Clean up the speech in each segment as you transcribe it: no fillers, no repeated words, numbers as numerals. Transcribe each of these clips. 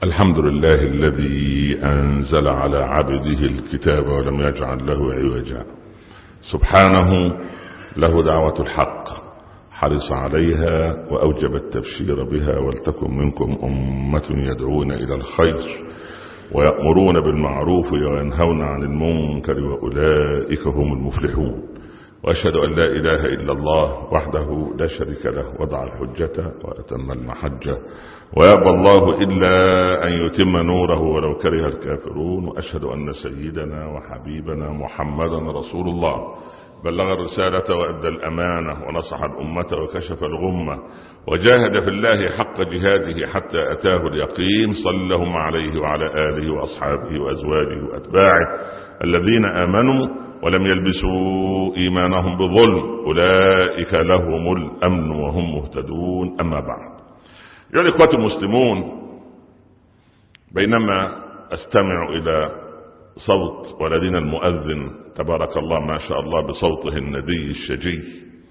الحمد لله الذي أنزل على عبده الكتاب ولم يجعل له عوجا. سبحانه له دعوة الحق، حرص عليها وأوجب التبشير بها. ولتكن منكم أمة يدعون إلى الخير ويأمرون بالمعروف وينهون عن المنكر وأولئك هم المفلحون. وأشهد أن لا إله إلا الله وحده لا شريك له، وضع الحجة وأتم المحجة، ويأبى الله إلا أن يتم نوره ولو كره الكافرون. وأشهد أن سيدنا وحبيبنا محمدا رسول الله، بلغ الرسالة وأدى الأمانة ونصح الأمة وكشف الغمة وجاهد في الله حق جهاده حتى أتاه اليقين. صلى الله عليه وعلى آله وأصحابه وأزواجه وأتباعه الذين آمنوا ولم يلبسوا إيمانهم بظلم، أولئك لهم الأمن وهم مهتدون. أما بعد، يا الإخوة المسلمون، بينما أستمع إلى صوت ولدينا المؤذن تبارك الله ما شاء الله بصوته الندي الشجي،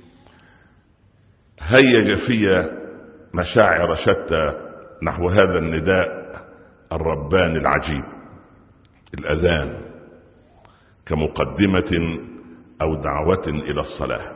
هيج في مشاعر شتى نحو هذا النداء الرباني العجيب، الأذان كمقدمة أو دعوة إلى الصلاة.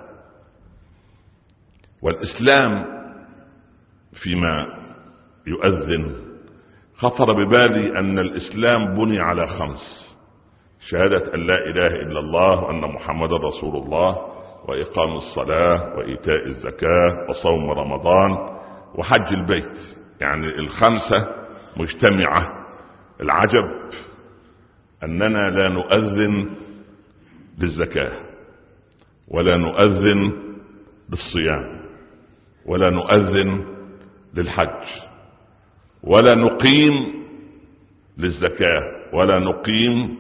والإسلام فيما يؤذن خطر ببالي أن الإسلام بني على 5: شهادة أن لا إله إلا الله وأن محمد رسول الله، وإقام الصلاة، وإيتاء الزكاة، وصوم رمضان، وحج البيت. يعني 5 مجتمعة. العجب أننا لا نؤذن بالزكاة، ولا نؤذن بالصيام، ولا نؤذن للحج، ولا نقيم للزكاة، ولا نقيم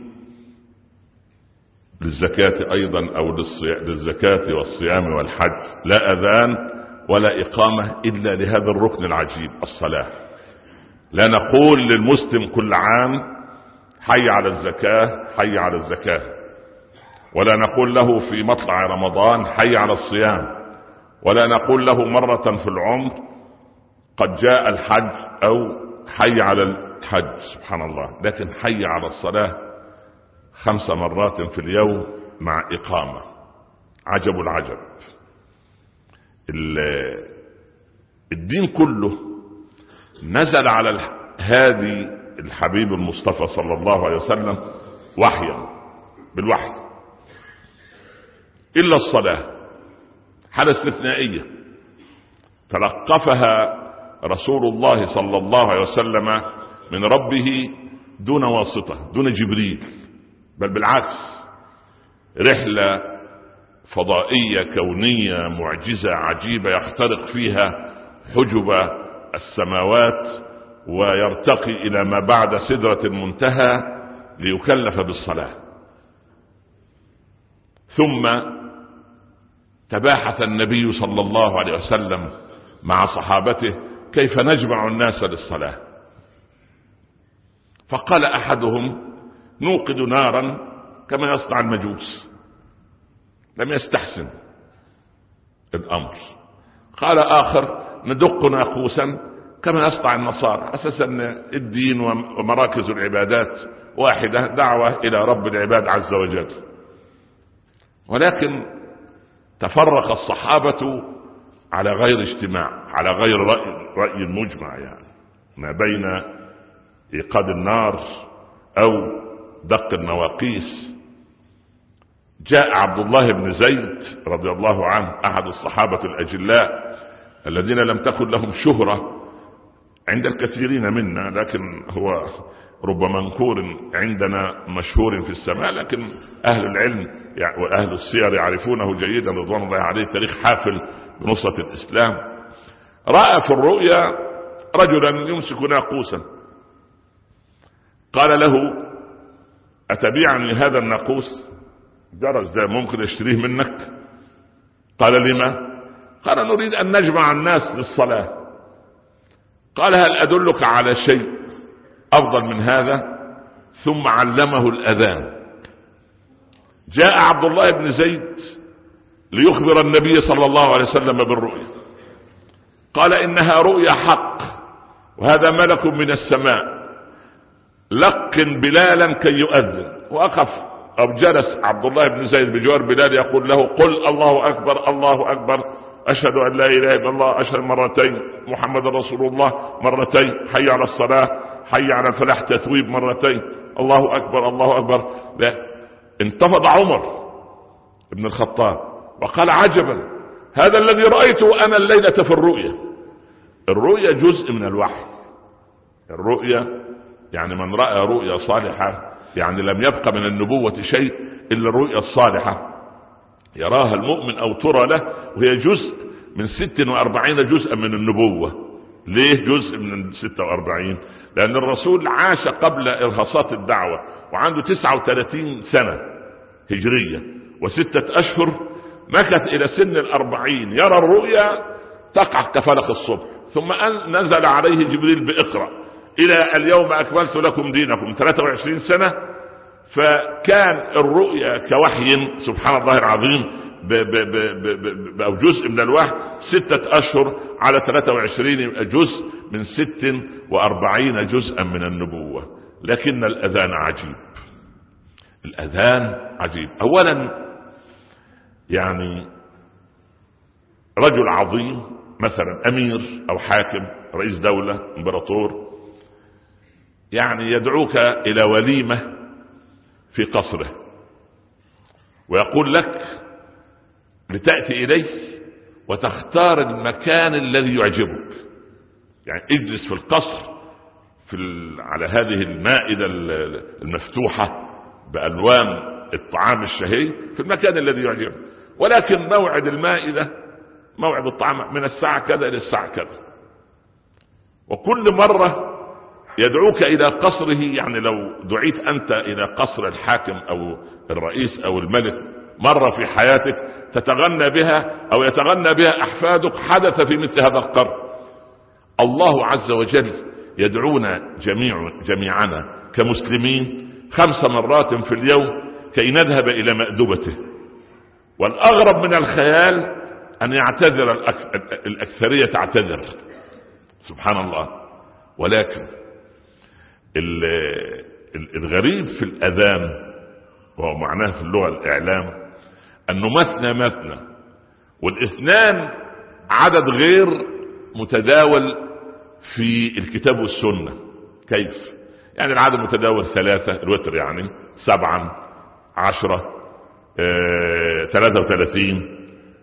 للزكاة أيضا أو للزكاة والصيام والحج. لا أذان ولا إقامة إلا لهذا الركن العجيب، الصلاة. لا نقول للمسلم كل عام حي على الزكاة، حي على الزكاة، ولا نقول له في مطلع رمضان حي على الصيام، ولا نقول له مرة في العمر قد جاء الحج أو حي على الحج، سبحان الله. لكن حي على الصلاة 5 مرات في اليوم مع إقامة. عجب العجب. الدين كله نزل على هادي الحبيب المصطفى صلى الله عليه وسلم وحيا، بالوحي، إلا الصلاة، حالة استثنائية تلقفها رسول الله صلى الله عليه وسلم من ربه دون واسطة، دون جبريل، بل بالعكس، رحلة فضائية كونية معجزة عجيبة يخترق فيها حجب السماوات ويرتقي إلى ما بعد سدرة المنتهى ليكلف بالصلاة. ثم تباحث النبي صلى الله عليه وسلم مع صحابته كيف نجمع الناس للصلاة. فقال أحدهم: نوقد نارا كما يصنع المجوس. لم يستحسن الأمر. قال آخر: ندق ناقوسا كما يصنع النصارى. أساسا الدين ومراكز العبادات واحدة، دعوة إلى رب العباد عز وجل. ولكن تفرق الصحابة على غير اجتماع، على غير رأي مجمع، يعني ما بين إيقاد النار أو دق النواقيس. جاء عبد الله بن زيد رضي الله عنه، أحد الصحابة الأجلاء الذين لم تكن لهم شهرة عند الكثيرين منا، لكن هو رب منكور عندنا مشهور في السماء. لكن أهل العلم وأهل السير يعرفونه جيدا رضوان الله عليه، تاريخ حافل بنصرة الإسلام. رأى في الرؤيا رجلا يمسك ناقوسا. قال له: أتبيعني هذا الناقوس؟ جرس ده ممكن اشتريه منك؟ قال: لما؟ قال: نريد أن نجمع الناس للصلاة. قال: هل أدلك على شيء أفضل من هذا؟ ثم علمه الأذان. جاء عبد الله بن زيد ليخبر النبي صلى الله عليه وسلم بالرؤيا. قال: إنها رؤيا حق، وهذا ملك من السماء لقن بلالا كي يؤذن. وقف أو جلس عبد الله بن زيد بجوار بلال يقول له قل الله أكبر الله أكبر، أشهد أن لا إله إلا الله، أشهد مرتين، محمد رسول الله مرتين، حي على الصلاة حي على الفلاح تتويب مرتين، الله أكبر الله أكبر. لا، انتفض عمر بن الخطاب وقال عجبا، هذا الذي رأيته أنا الليلة في الرؤيا. الرؤيا جزء من الوحي. الرؤيا يعني من رأى رؤيا صالحة يعني لم يبقى من النبوة شيء إلا الرؤيا الصالحة يراها المؤمن أو ترى له، وهي جزء من 46 جزءا من النبوة. ليه جزء من 46؟ لأن الرسول عاش قبل إرهاصات الدعوة وعنده 39 سنة هجرية و6 أشهر، مكث إلى سن 40 يرى الرؤيا تقع كفلق الصبح، ثم نزل عليه جبريل بإقرأ إلى اليوم أكملت لكم دينكم، 23 سنة. فكان الرؤيا كوحي سبحان الله العظيم أو جزء من الوحي 6 أشهر على 23 جزء من 46 جزءا من النبوة. لكن الأذان عجيب. الأذان عجيب. أولا يعني رجل عظيم مثلا أمير أو حاكم رئيس دولة امبراطور يعني يدعوك إلى وليمة في قصره ويقول لك لتأتي إليه وتختار المكان الذي يعجبك. يعني اجلس في القصر على هذه المائدة المفتوحة بألوان الطعام الشهي في المكان الذي يعجبك، ولكن موعد المائدة موعد الطعام من الساعة كذا إلى الساعة كذا. وكل مرة يدعوك إلى قصره، يعني لو دعيت أنت إلى قصر الحاكم أو الرئيس أو الملك مرة في حياتك تتغنى بها أو يتغنى بها أحفادك، حدث في مثل هذا القرن. الله عز وجل يدعونا جميعنا كمسلمين 5 مرات في اليوم كي نذهب إلى مأدبته. والأغرب من الخيال أن يعتذر الأكثرية تعتذر سبحان الله. ولكن الغريب في الأذان وهو معناه في اللغة الإعلام أنه مثنى والاثنان عدد غير متداول في الكتاب والسنة. كيف؟ يعني العدد متداول 3 الوتر يعني 7 10 33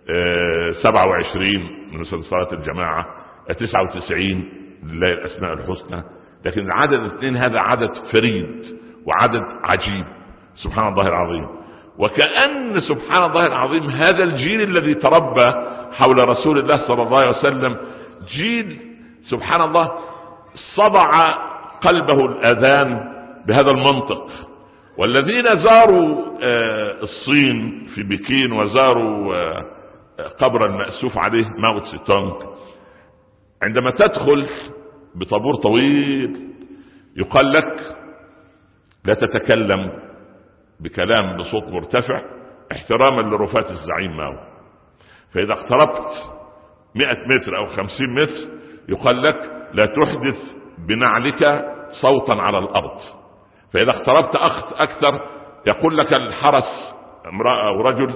27 من صلاة الجماعة 99 لله الأسماء الحسنى. لكن العدد 2 هذا عدد فريد وعدد عجيب سبحان الله العظيم. وكأن سبحان الله العظيم هذا الجيل الذي تربى حول رسول الله صلى الله عليه وسلم جيل سبحان الله صدع قلبه الأذان بهذا المنطق. والذين زاروا الصين في بكين وزاروا قبر المأسوف عليه ماو تسي تونغ، عندما تدخل بطابور طويل يقال لك لا تتكلم بكلام بصوت مرتفع احتراما لرفات الزعيم ماو. فإذا اقتربت 100 متر أو 50 متر يقال لك لا تحدث بنعلك صوتا على الأرض. فإذا اقتربت أكثر يقول لك الحرس امرأة أو رجل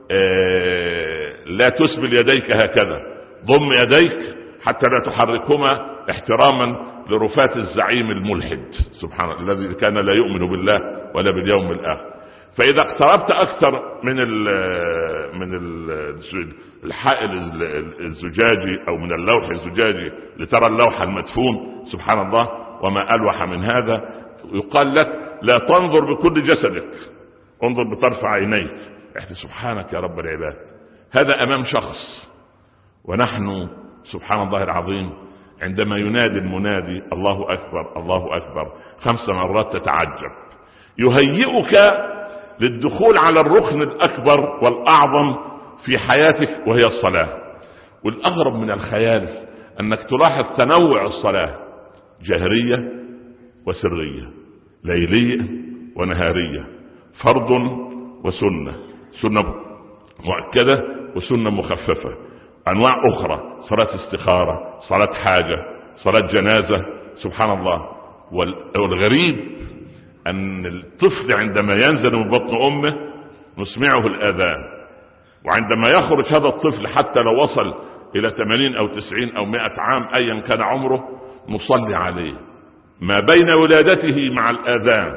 لا تسبل يديك هكذا، ضم يديك حتى لا تحركهما احتراما لرفات الزعيم الملحد سبحان الله الذي كان لا يؤمن بالله ولا باليوم الآخر. فإذا اقتربت أكثر من الحائل الزجاجي أو من اللوح الزجاجي لترى اللوح المدفون سبحان الله وما ألوح من هذا، يقال لك لا تنظر بكل جسدك، انظر بطرف عينيك. سبحانك يا رب العباد. هذا أمام شخص. ونحن سبحان الله العظيم عندما ينادي المنادي الله أكبر الله أكبر 5 مرات تتعجب، يهيئك للدخول على الركن الأكبر والأعظم في حياتك وهي الصلاة. والأغرب من الخيال أنك تلاحظ تنوع الصلاة، جهرية وسرية، ليلية ونهارية، فرض وسنة، سنة مؤكدة وسنة مخففة، أنواع أخرى، صلاة استخارة، صلاة حاجة، صلاة جنازة سبحان الله. والغريب أن الطفل عندما ينزل من بطن أمه نسمعه الآذان، وعندما يخرج هذا الطفل حتى لو وصل إلى 80 أو 90 أو 100 عام أيا كان عمره نصلي عليه. ما بين ولادته مع الآذان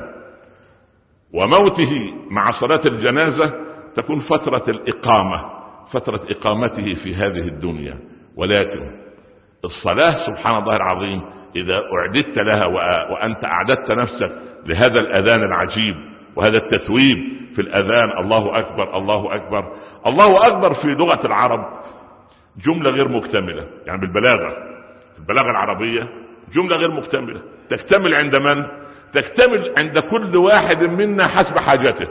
وموته مع صلاة الجنازة تكون فترة الإقامة، فترة إقامته في هذه الدنيا. ولكن الصلاة سبحان الله العظيم إذا أعددت لها وأنت أعددت نفسك لهذا الأذان العجيب وهذا التتويب في الأذان، الله أكبر الله أكبر. الله أكبر في لغة العرب جملة غير مكتملة، يعني البلاغة العربية جملة غير مكتملة، تكتمل عند من؟ تكتمل عند كل واحد منا حسب حاجته.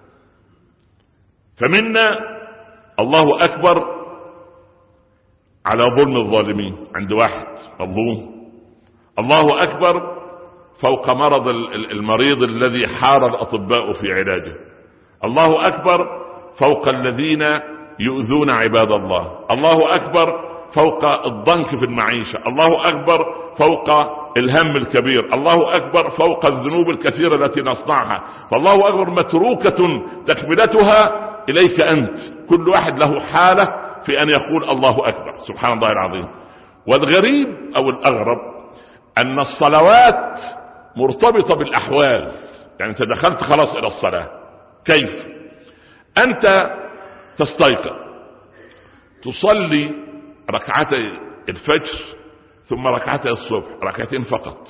فمنا الله أكبر على ظلم الظالمين، عند واحد مظلوم الله أكبر فوق مرض المريض الذي حار الأطباء في علاجه، الله أكبر فوق الذين يؤذون عباد الله، الله أكبر فوق الضنك في المعيشة، الله أكبر فوق الهم الكبير، الله أكبر فوق الذنوب الكثيرة التي نصنعها. فالله أكبر متروكة تكملتها إليك أنت، كل واحد له حالة في أن يقول الله أكبر سبحان الله العظيم. والغريب أو الأغرب أن الصلوات مرتبطة بالأحوال، يعني أنت دخلت خلاص إلى الصلاة، كيف؟ أنت تستيقظ تصلي ركعتي الفجر ثم ركعتي الصبح، ركعتين فقط.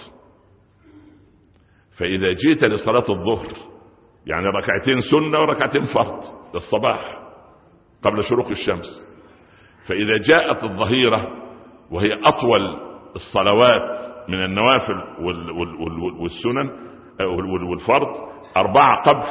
فإذا جيت لصلاة الظهر يعني ركعتين سنة وركعتين فرض للصباح قبل شروق الشمس. فإذا جاءت الظهيرة وهي أطول الصلوات من النوافل والسنن والفرض، 4 قبل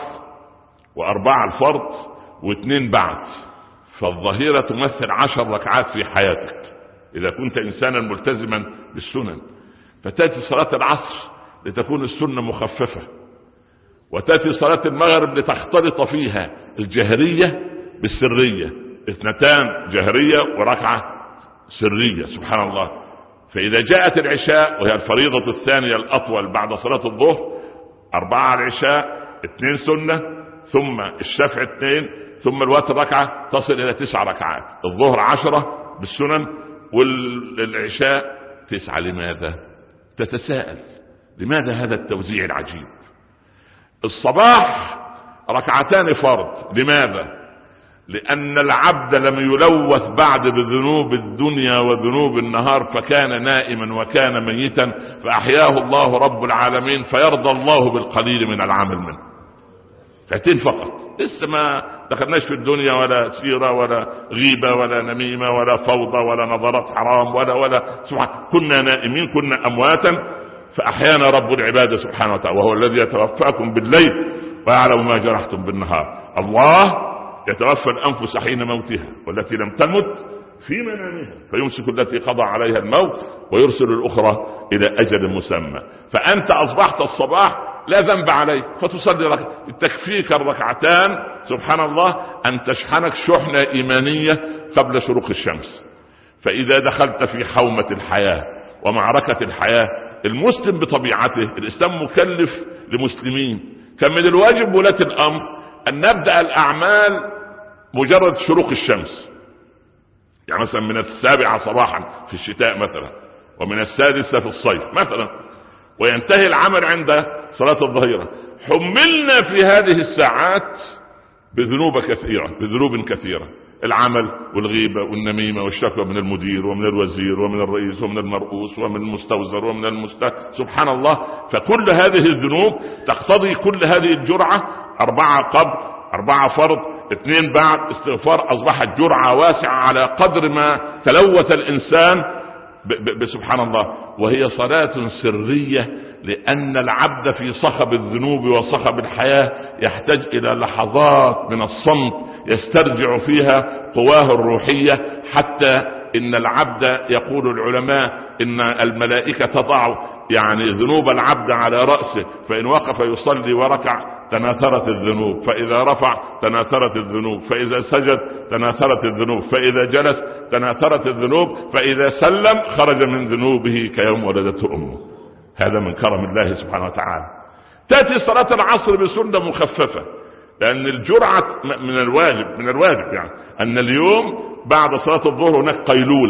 و4 الفرض و2 بعد، فالظهيرة تمثل 10 ركعات في حياتك إذا كنت إنسانا ملتزما بالسنن. فتأتي صلاة العصر لتكون السنة مخففة، وتأتي صلاة المغرب لتختلط فيها الجهرية بالسرية، 2 جهرية وركعة سرية سبحان الله. فإذا جاءت العشاء وهي الفريضة الثانية الأطول بعد صلاة الظهر، 4 العشاء 2 سنة ثم الشفع 2 ثم الوتر ركعة، تصل إلى 9 ركعات. الظهر 10 بالسنن والعشاء 9. لماذا؟ تتساءل لماذا هذا التوزيع العجيب؟ الصباح 2 فرض، لماذا؟ لأن العبد لم يلوث بعد بذنوب الدنيا وذنوب النهار، فكان نائما وكان ميتا فأحياه الله رب العالمين، فيرضى الله بالقليل من العمل منه. 2 فقط، لسه ما دخلناش في الدنيا ولا سيرة ولا غيبة ولا نميمة ولا فوضى ولا نظرات حرام ولا سبحان، كنا نائمين كنا أمواتا فأحيانا رب العباد سبحانه وتعالى، وهو الذي يتوفاكم بالليل ويعلم ما جرحتم بالنهار. الله يتوفى الأنفس حين موتها والتي لم تمت في منامها فيمسك التي قضى عليها الموت ويرسل الأخرى إلى أجل مسمى. فأنت أصبحت الصباح لا ذنب عليك فتصلي تكفيك 2 سبحان الله أن تشحنك شحنة إيمانية قبل شروق الشمس. فإذا دخلت في حومة الحياة ومعركة الحياة، المسلم بطبيعته الإسلام مكلف لمسلمين، كان من الواجب ولاة الأمر أن نبدأ الأعمال مجرد شروق الشمس، يعني مثلا من 7 صباحا في الشتاء مثلا، ومن 6 في الصيف مثلا، وينتهي العمل عند صلاة الظهيرة. حملنا في هذه الساعات بذنوب كثيرة، العمل والغيبة والنميمة والشكوى من المدير ومن الوزير ومن الرئيس ومن المرؤوس ومن المستوزر ومن سبحان الله. فكل هذه الذنوب تقتضي كل هذه الجرعة، 4 قبل 4 فرض 2 بعد استغفار، أصبحت جرعة واسعة على قدر ما تلوث الإنسان بسبحان الله. وهي صلاة سرية، لأن العبد في صخب الذنوب وصخب الحياة يحتاج إلى لحظات من الصمت يسترجع فيها قواه الروحية، حتى إن العبد يقول العلماء إن الملائكة تضع يعني ذنوب العبد على رأسه، فإن وقف يصلي وركع تناثرت الذنوب، فإذا رفع تناثرت الذنوب، فإذا سجد تناثرت الذنوب، فإذا جلس تناثرت الذنوب، فإذا سلم خرج من ذنوبه كيوم ولدته أمه. هذا من كرم الله سبحانه وتعالى. تأتي صلاة العصر بسنة مخففة، لأن الجرعة من الواجب يعني أن اليوم بعد صلاة الظهر هناك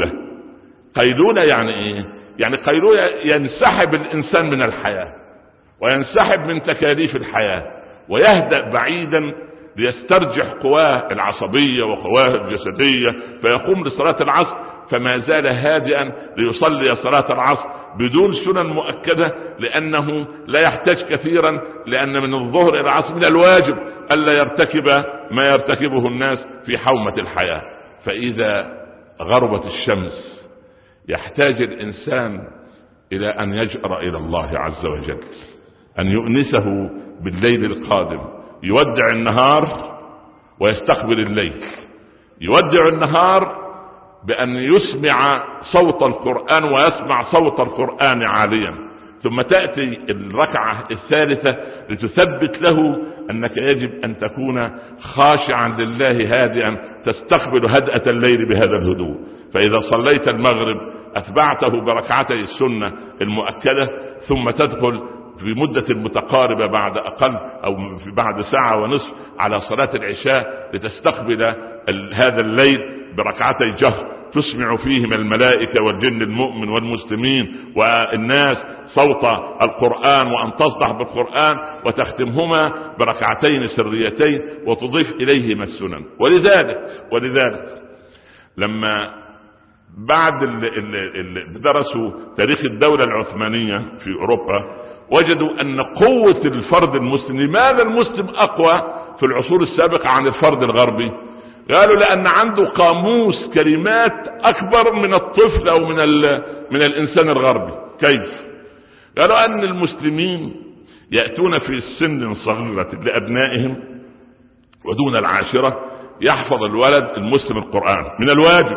قيلولة يعني إيه؟ يعني قيلولة ينسحب الإنسان من الحياة وينسحب من تكاليف الحياة ويهدأ بعيدا ليسترجح قواه العصبية وقواه الجسدية، فيقوم لصلاة العصر فما زال هادئا ليصلي صلاة العصر بدون سنن مؤكدة، لأنه لا يحتاج كثيرا، لأن من الظهر إلى العصر من الواجب ألا يرتكب ما يرتكبه الناس في حومة الحياة. فإذا غربت الشمس يحتاج الإنسان إلى أن يجأر إلى الله عز وجل، أن يؤنسه بالليل القادم، يودع النهار ويستقبل الليل. يودع النهار بأن يسمع صوت القرآن ويسمع صوت القرآن عاليا، ثم تأتي الركعة الثالثة لتثبت له أنك يجب أن تكون خاشعا لله هادئا، تستقبل هدأة الليل بهذا الهدوء. فإذا صليت المغرب أتبعته بركعتي السنة المؤكدة، ثم تدخل في مدة متقاربة بعد أقل أو بعد ساعة ونصف على صلاة العشاء لتستقبل هذا الليل بركعتي جهر تسمع فيهم الملائكة والجن المؤمن والمسلمين والناس صوت القرآن، وأن تصدح بالقرآن وتختمهما بركعتين سريتين وتضيف إليهما السنن. ولذلك لما بعد اللي درسوا تاريخ الدولة العثمانية في أوروبا وجدوا أن قوة الفرد المسلم، لماذا المسلم أقوى في العصور السابقة عن الفرد الغربي؟ قالوا لأن عنده قاموس كلمات أكبر من الطفل أو من الإنسان الغربي. كيف؟ قالوا أن المسلمين يأتون في سن صغيرة لأبنائهم ودون العاشرة يحفظ الولد المسلم القرآن من الواجب،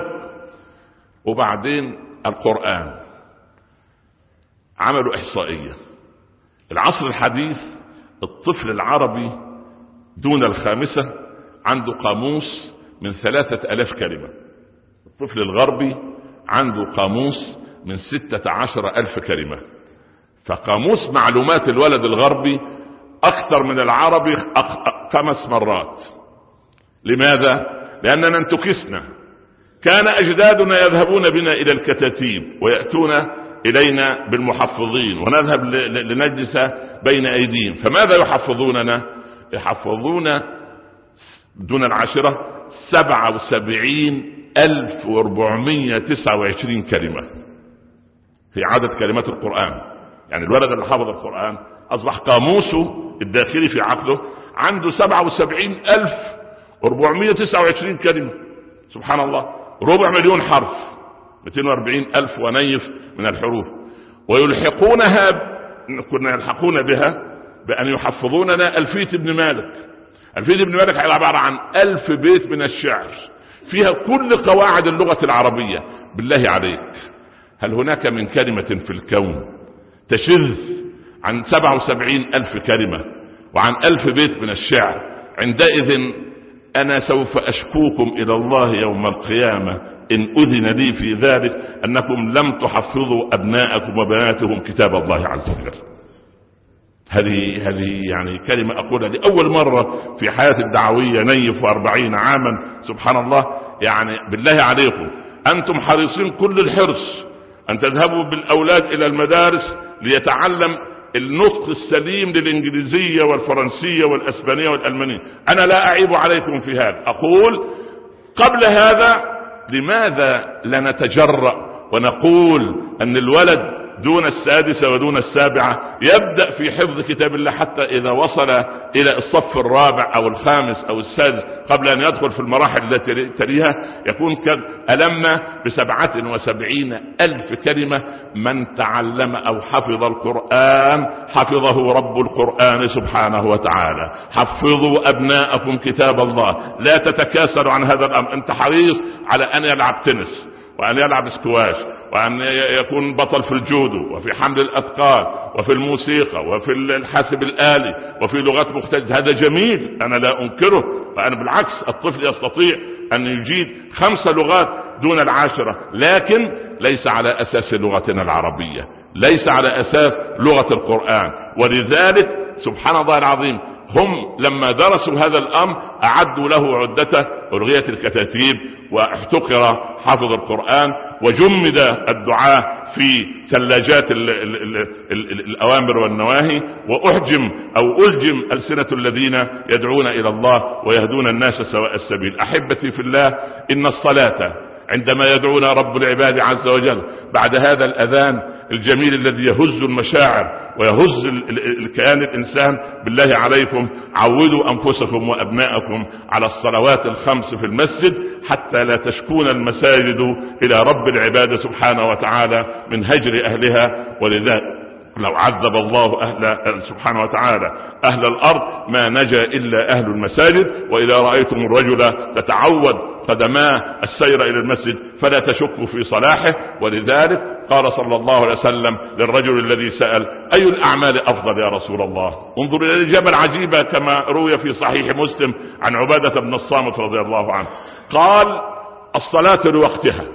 وبعدين القرآن عملوا إحصائية العصر الحديث الطفل العربي دون الخامسة عنده قاموس من 3000 كلمة، الطفل الغربي عنده قاموس من 16,000 كلمة. فقاموس معلومات الولد الغربي أكثر من العربي 5 مرات. لماذا؟ لأننا انتكسنا. كان أجدادنا يذهبون بنا إلى الكتاتيب ويأتون إلينا بالمحفظين ونذهب لنجلس بين أيديهم، فماذا يحفظوننا؟ يحفظون دون العاشرة 77,429 كلمة في عدد كلمات القرآن. يعني الولد اللي حفظ القرآن أصبح قاموسه الداخلي في عقله عنده 77,429 كلمة. سبحان الله، 250,000 حرف، 240,000 ونيف من الحروف. كنا يلحقون بها بأن يحفظوننا ألفية ابن مالك. ألفية ابن مالك هي عبارة عن 1000 بيت من الشعر فيها كل قواعد اللغة العربية. بالله عليك، هل هناك من كلمة في الكون تشذ عن 77,000 كلمة وعن 1000 بيت من الشعر؟ عندئذ أنا سوف أشكوكم إلى الله يوم القيامة إن أذن لي في ذلك أنكم لم تحفظوا أبناءكم وبناتهم كتاب الله عز وجل. هذه يعني كلمة أقولها لأول مرة في حياتي الدعوية، نيف 40 عاما. سبحان الله، يعني بالله عليكم أنتم حريصين كل الحرص أن تذهبوا بالأولاد إلى المدارس ليتعلم النطق السليم للإنجليزية والفرنسية والأسبانية والألمانية. أنا لا أعيب عليكم في هذا. أقول قبل هذا لماذا لا نتجرأ ونقول أن الولد دون 6 ودون 7 يبدأ في حفظ كتاب الله حتى إذا وصل إلى الصف الرابع أو الخامس أو السادس قبل أن يدخل في المراحل التي تليها يكون قد ألم ب77,000 كلمة. من تعلم أو حفظ القرآن حفظه رب القرآن سبحانه وتعالى. حفظوا أبناءكم كتاب الله، لا تتكاسلوا عن هذا الأمر. أنت حريص على أن يلعب تنس وأن يلعب سكواش وأن يكون بطل في الجودو وفي حمل الأثقال وفي الموسيقى وفي الحاسب الآلي وفي لغات مختلفة، هذا جميل، أنا لا أنكره. فأنا بالعكس الطفل يستطيع أن يجيد 5 لغات دون العاشرة، لكن ليس على أساس لغتنا العربية، ليس على أساس لغة القرآن. ولذلك سبحان الله العظيم، هم لما درسوا هذا الأمر أعدوا له عدته، ألغيت الكتاتيب واحتقر حافظ القرآن وجمد الدعاء في ثلاجات الأوامر والنواهي، وأحجم أو ألجم ألسنة الذين يدعون إلى الله ويهدون الناس سواء السبيل. أحبتي في الله، إن الصلاة عندما يدعونا رب العباد عز وجل بعد هذا الأذان الجميل الذي يهز المشاعر ويهز الكيان الإنسان، بالله عليكم عودوا أنفسكم وأبناءكم على الصلوات الخمس في المسجد حتى لا تشكون المساجد إلى رب العباد سبحانه وتعالى من هجر أهلها. ولذلك لو عذب الله سبحانه وتعالى أهل الأرض ما نجا إلا أهل المساجد. وإذا رأيتم الرجل تتعود قدماه السير إلى المسجد فلا تشكوا في صلاحه. ولذلك قال صلى الله عليه وسلم للرجل الذي سأل أي الأعمال أفضل يا رسول الله؟ انظر إلى الإجابة العجيبة كما روي في صحيح مسلم عن عبادة بن الصامت رضي الله عنه، قال الصلاة لوقتها.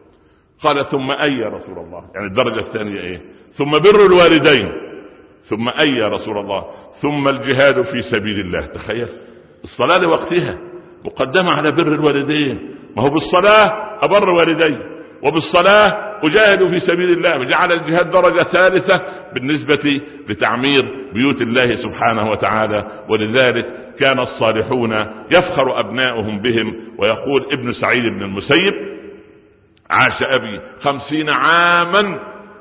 قال ثم أي يا رسول الله؟ يعني الدرجة الثانية إيه؟ ثم بر الوالدين. ثم أي يا رسول الله؟ ثم الجهاد في سبيل الله. تخيل، الصلاة لوقتها مقدمة على بر الوالدين. ما هو بالصلاة أبر والدي وبالصلاة أجاهد في سبيل الله، وجعل الجهاد درجة ثالثة بالنسبة لتعمير بيوت الله سبحانه وتعالى. ولذلك كان الصالحون يفخر أبناؤهم بهم، ويقول ابن سعيد بن المسيب عاش أبي 50 عاما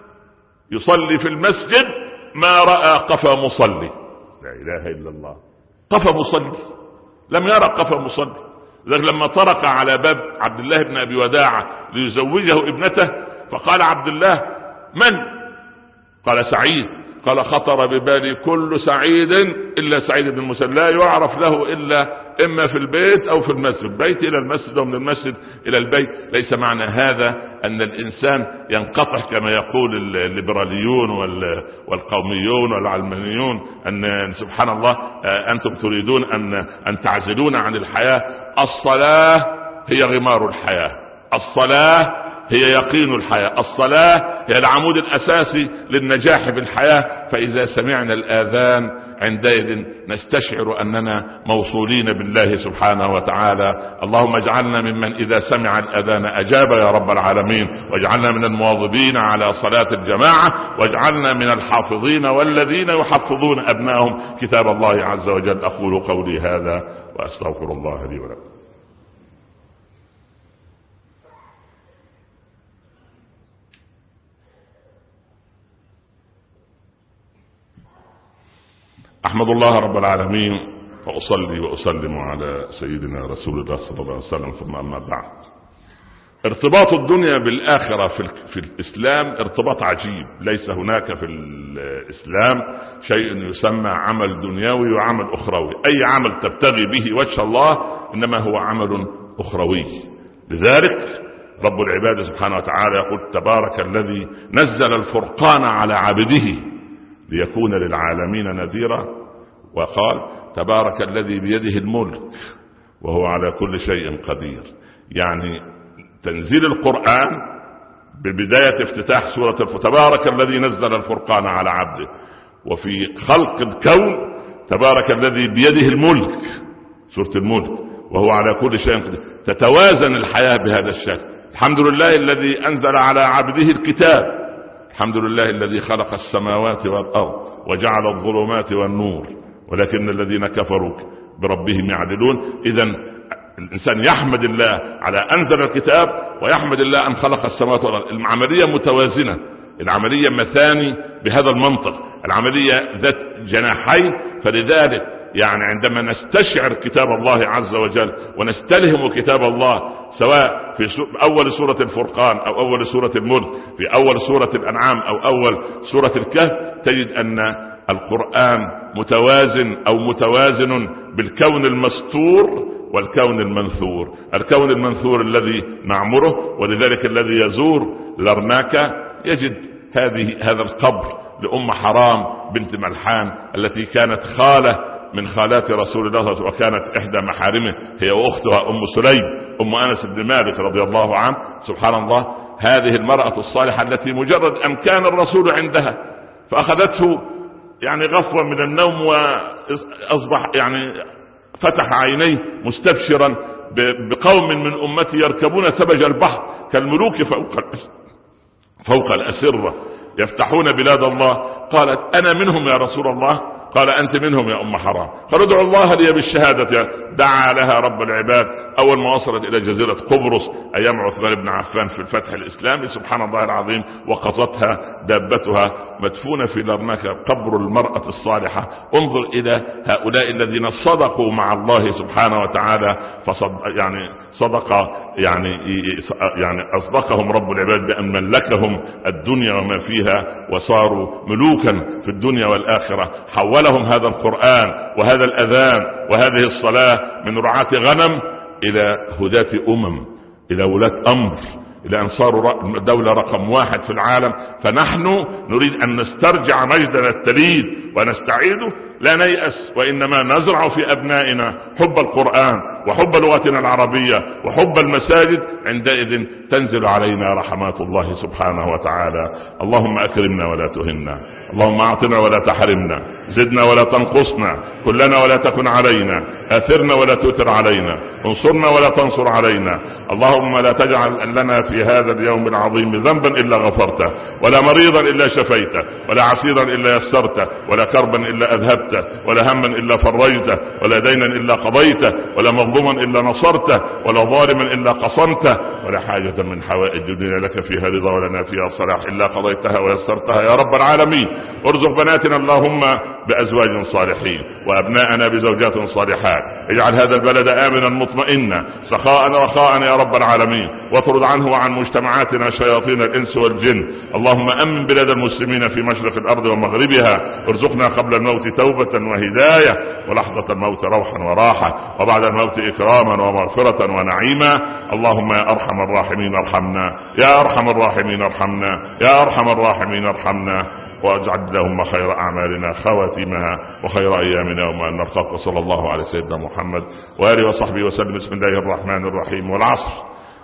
يصلي في المسجد ما رأى قفا مصلي. لا إله إلا الله، قفا مصلي، لم يرى قفا مصلي. لذلك لما طرق على باب عبد الله بن أبي وداعة ليزوجه ابنته فقال عبد الله من؟ قال سعيد. قال خطر ببالي كل سعيد إلا سعيد بن المسيب، لا يعرف له إلا إما في البيت أو في المسجد، بيت إلى المسجد ومن المسجد إلى البيت. ليس معنى هذا أن الإنسان ينقطع كما يقول الليبراليون والقوميون والعلمانيون أن سبحان الله أنتم تريدون أن تعزلون عن الحياة. الصلاة هي غمار الحياة، الصلاة هي يقين الحياة، الصلاة هي العمود الأساسي للنجاح في الحياة. فإذا سمعنا الآذان عندئذ نستشعر أننا موصولين بالله سبحانه وتعالى. اللهم اجعلنا ممن إذا سمع الأذان أجاب يا رب العالمين، واجعلنا من المواظبين على صلاة الجماعة، واجعلنا من الحافظين والذين يحفظون أبنائهم كتاب الله عز وجل. أقول قولي هذا وأستغفر الله لي ولكم. أحمد الله رب العالمين وأصلي وأسلم على سيدنا رسول الله صلى الله عليه وسلم، ثم أما بعد. ارتباط الدنيا بالآخرة في الإسلام ارتباط عجيب. ليس هناك في الإسلام شيء يسمى عمل دنيوي وعمل أخروي. أي عمل تبتغي به وجه الله إنما هو عمل أخروي. لذلك رب العباد سبحانه وتعالى يقول تبارك الذي نزل الفرقان على عبده ليكون للعالمين نذيرا. وقال تبارك الذي بيده الملك وهو على كل شيء قدير. يعني تنزيل القرآن ببداية افتتاح سورة تبارك الذي نزل الفرقان على عبده، وفي خلق الكون تبارك الذي بيده الملك سورة الملك وهو على كل شيء قدير. تتوازن الحياة بهذا الشكل. الحمد لله الذي أنزل على عبده الكتاب، الحمد لله الذي خلق السماوات والأرض وجعل الظلمات والنور، ولكن الذين كفروا بربهم يعدلون. إذن الإنسان يحمد الله على أنزل الكتاب، ويحمد الله أن خلق السماوات والأرض. العملية متوازنة، العملية مثاني بهذا المنطق، العملية ذات جناحين. فلذلك يعني عندما نستشعر كتاب الله عز وجل ونستلهم كتاب الله، سواء في أول سورة الفرقان أو أول سورة الملك، في أول سورة الأنعام أو أول سورة الكهف، تجد أن القرآن متوازن أو متوازن بالكون المستور والكون المنثور. الكون المنثور الذي نعمره، ولذلك الذي يزور لرناكا يجد هذا القبر لأم حرام بنت ملحان التي كانت خالة من خالات رسول الله صلى الله عليه وسلم، وكانت إحدى محارمه هي وأختها أم سليم أم أنس بن مالك رضي الله عنه. سبحان الله، هذه المرأة الصالحة التي مجرد أن كان الرسول عندها فأخذته يعني غفوة من النوم وأصبح يعني فتح عينيه مستبشرا بقوم من أمتي يركبون ثبج البحر كالملوك فوق الأسرة يفتحون بلاد الله. قالت أنا منهم يا رسول الله. قال أنت منهم يا أم حرام. قال ادعو الله لي بالشهادة. دعا لها رب العباد. أول ما وصلت إلى جزيرة قبرص أيام عثمان بن عفان في الفتح الإسلامي سبحان الله العظيم وقصتها دابتها مدفونة في لرناك قبر المرأة الصالحة. انظر إلى هؤلاء الذين صدقوا مع الله سبحانه وتعالى صدق يعني أصدقهم رب العباد بأن ملكهم الدنيا وما فيها وصاروا ملوكا في الدنيا والآخرة. حولهم هذا القرآن وهذا الأذان وهذه الصلاة من رعاة غنم إلى هداة إلى ولاة أمر، إلى أن صاروا دولة رقم 1 في العالم. فنحن نريد أن نسترجع مجدنا التليد ونستعيده، لا نيأس، وإنما نزرع في أبنائنا حب القرآن وحب لغتنا العربية وحب المساجد. عندئذ تنزل علينا رحمات الله سبحانه وتعالى. اللهم أكرمنا ولا تهنا، اللهم أعطنا ولا تحرمنا، زدنا ولا تنقصنا، كلنا ولا تكن علينا، آثرنا ولا تؤثر علينا، انصرنا ولا تنصر علينا. اللهم لا تجعل لنا في هذا اليوم العظيم ذنبا إلا غفرته، ولا مريضا إلا شفيته، ولا عسيرا إلا يسرته، ولا كربا إلا أذهبته، ولا هما إلا فرجته، ولا دينا إلا قضيته، ولا مظلوما إلا نصرته، ولا ظالما إلا قصمته، ولا حاجة من حوائج الدنيا لك فيها رضا ولنا فيها صلاح إلا قضيتها ويسرتها يا رب العالمين. ارزق بناتنا اللهم بأزواج صالحين، وأبناءنا بزوجات صالحات. اجعل هذا البلد آمنا مطمئنا سخاء رخاء يا رب العالمين، واطرد عنه وعن مجتمعاتنا شياطين الإنس والجن. اللهم أمن بلاد المسلمين في مشرق الأرض ومغربها. ارزقنا قبل الموت توبة وهداية، ولحظة الموت روحا وراحة، وبعد الموت إكراما ومغفرة ونعيما. اللهم يا أرحم الراحمين ارحمنا، يا أرحم الراحمين ارحمنا، يا أرحم الراحمين ارحمنا. واجعل اللهم خير أعمالنا خواتمها وخير أيامنا وما أن نلقاك. صلى الله على سيدنا محمد وآله وصحبه وسلم. بسم الله الرحمن الرحيم. والعصر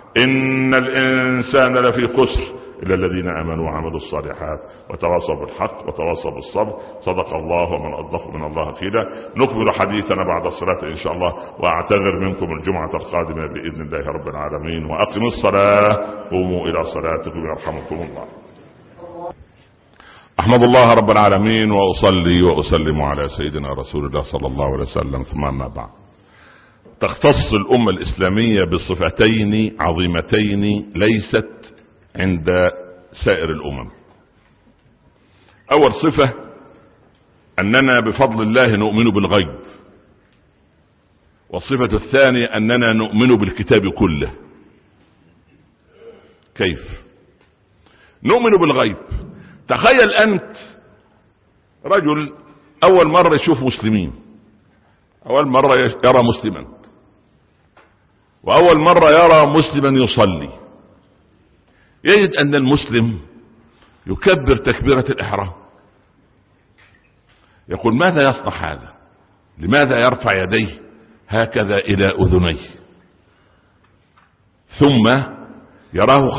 إن الإنسان لفي خسر إلا الذين آمنوا وعملوا الصالحات وتواصوا بالحق وتواصوا بالصبر. صدق الله ومن أصدق من الله قيلا. نكمل حديثنا بعد الصلاة إن شاء الله، وأعتذر منكم الجمعة القادمة بإذن الله رب العالمين. وأقم الصلاة، قوموا إلى صلاتكم يرحمكم الله. أحمد الله رب العالمين وأصلي وأسلم على سيدنا رسول الله صلى الله عليه وسلم. ثم أما بعد، تختص الأمة الإسلامية بصفتين عظيمتين ليست عند سائر الأمم. أول صفة أننا بفضل الله نؤمن بالغيب، والصفة الثانية أننا نؤمن بالكتاب كله. كيف نؤمن بالغيب؟ تخيل أنت رجل أول مرة يشوف مسلمين، أول مرة يرى مسلما، وأول مرة يرى مسلما يصلي. يجد أن المسلم يكبر تكبيرة الإحرام، يقول ماذا يصنع هذا؟ لماذا يرفع يديه هكذا إلى أذنيه؟ ثم يراه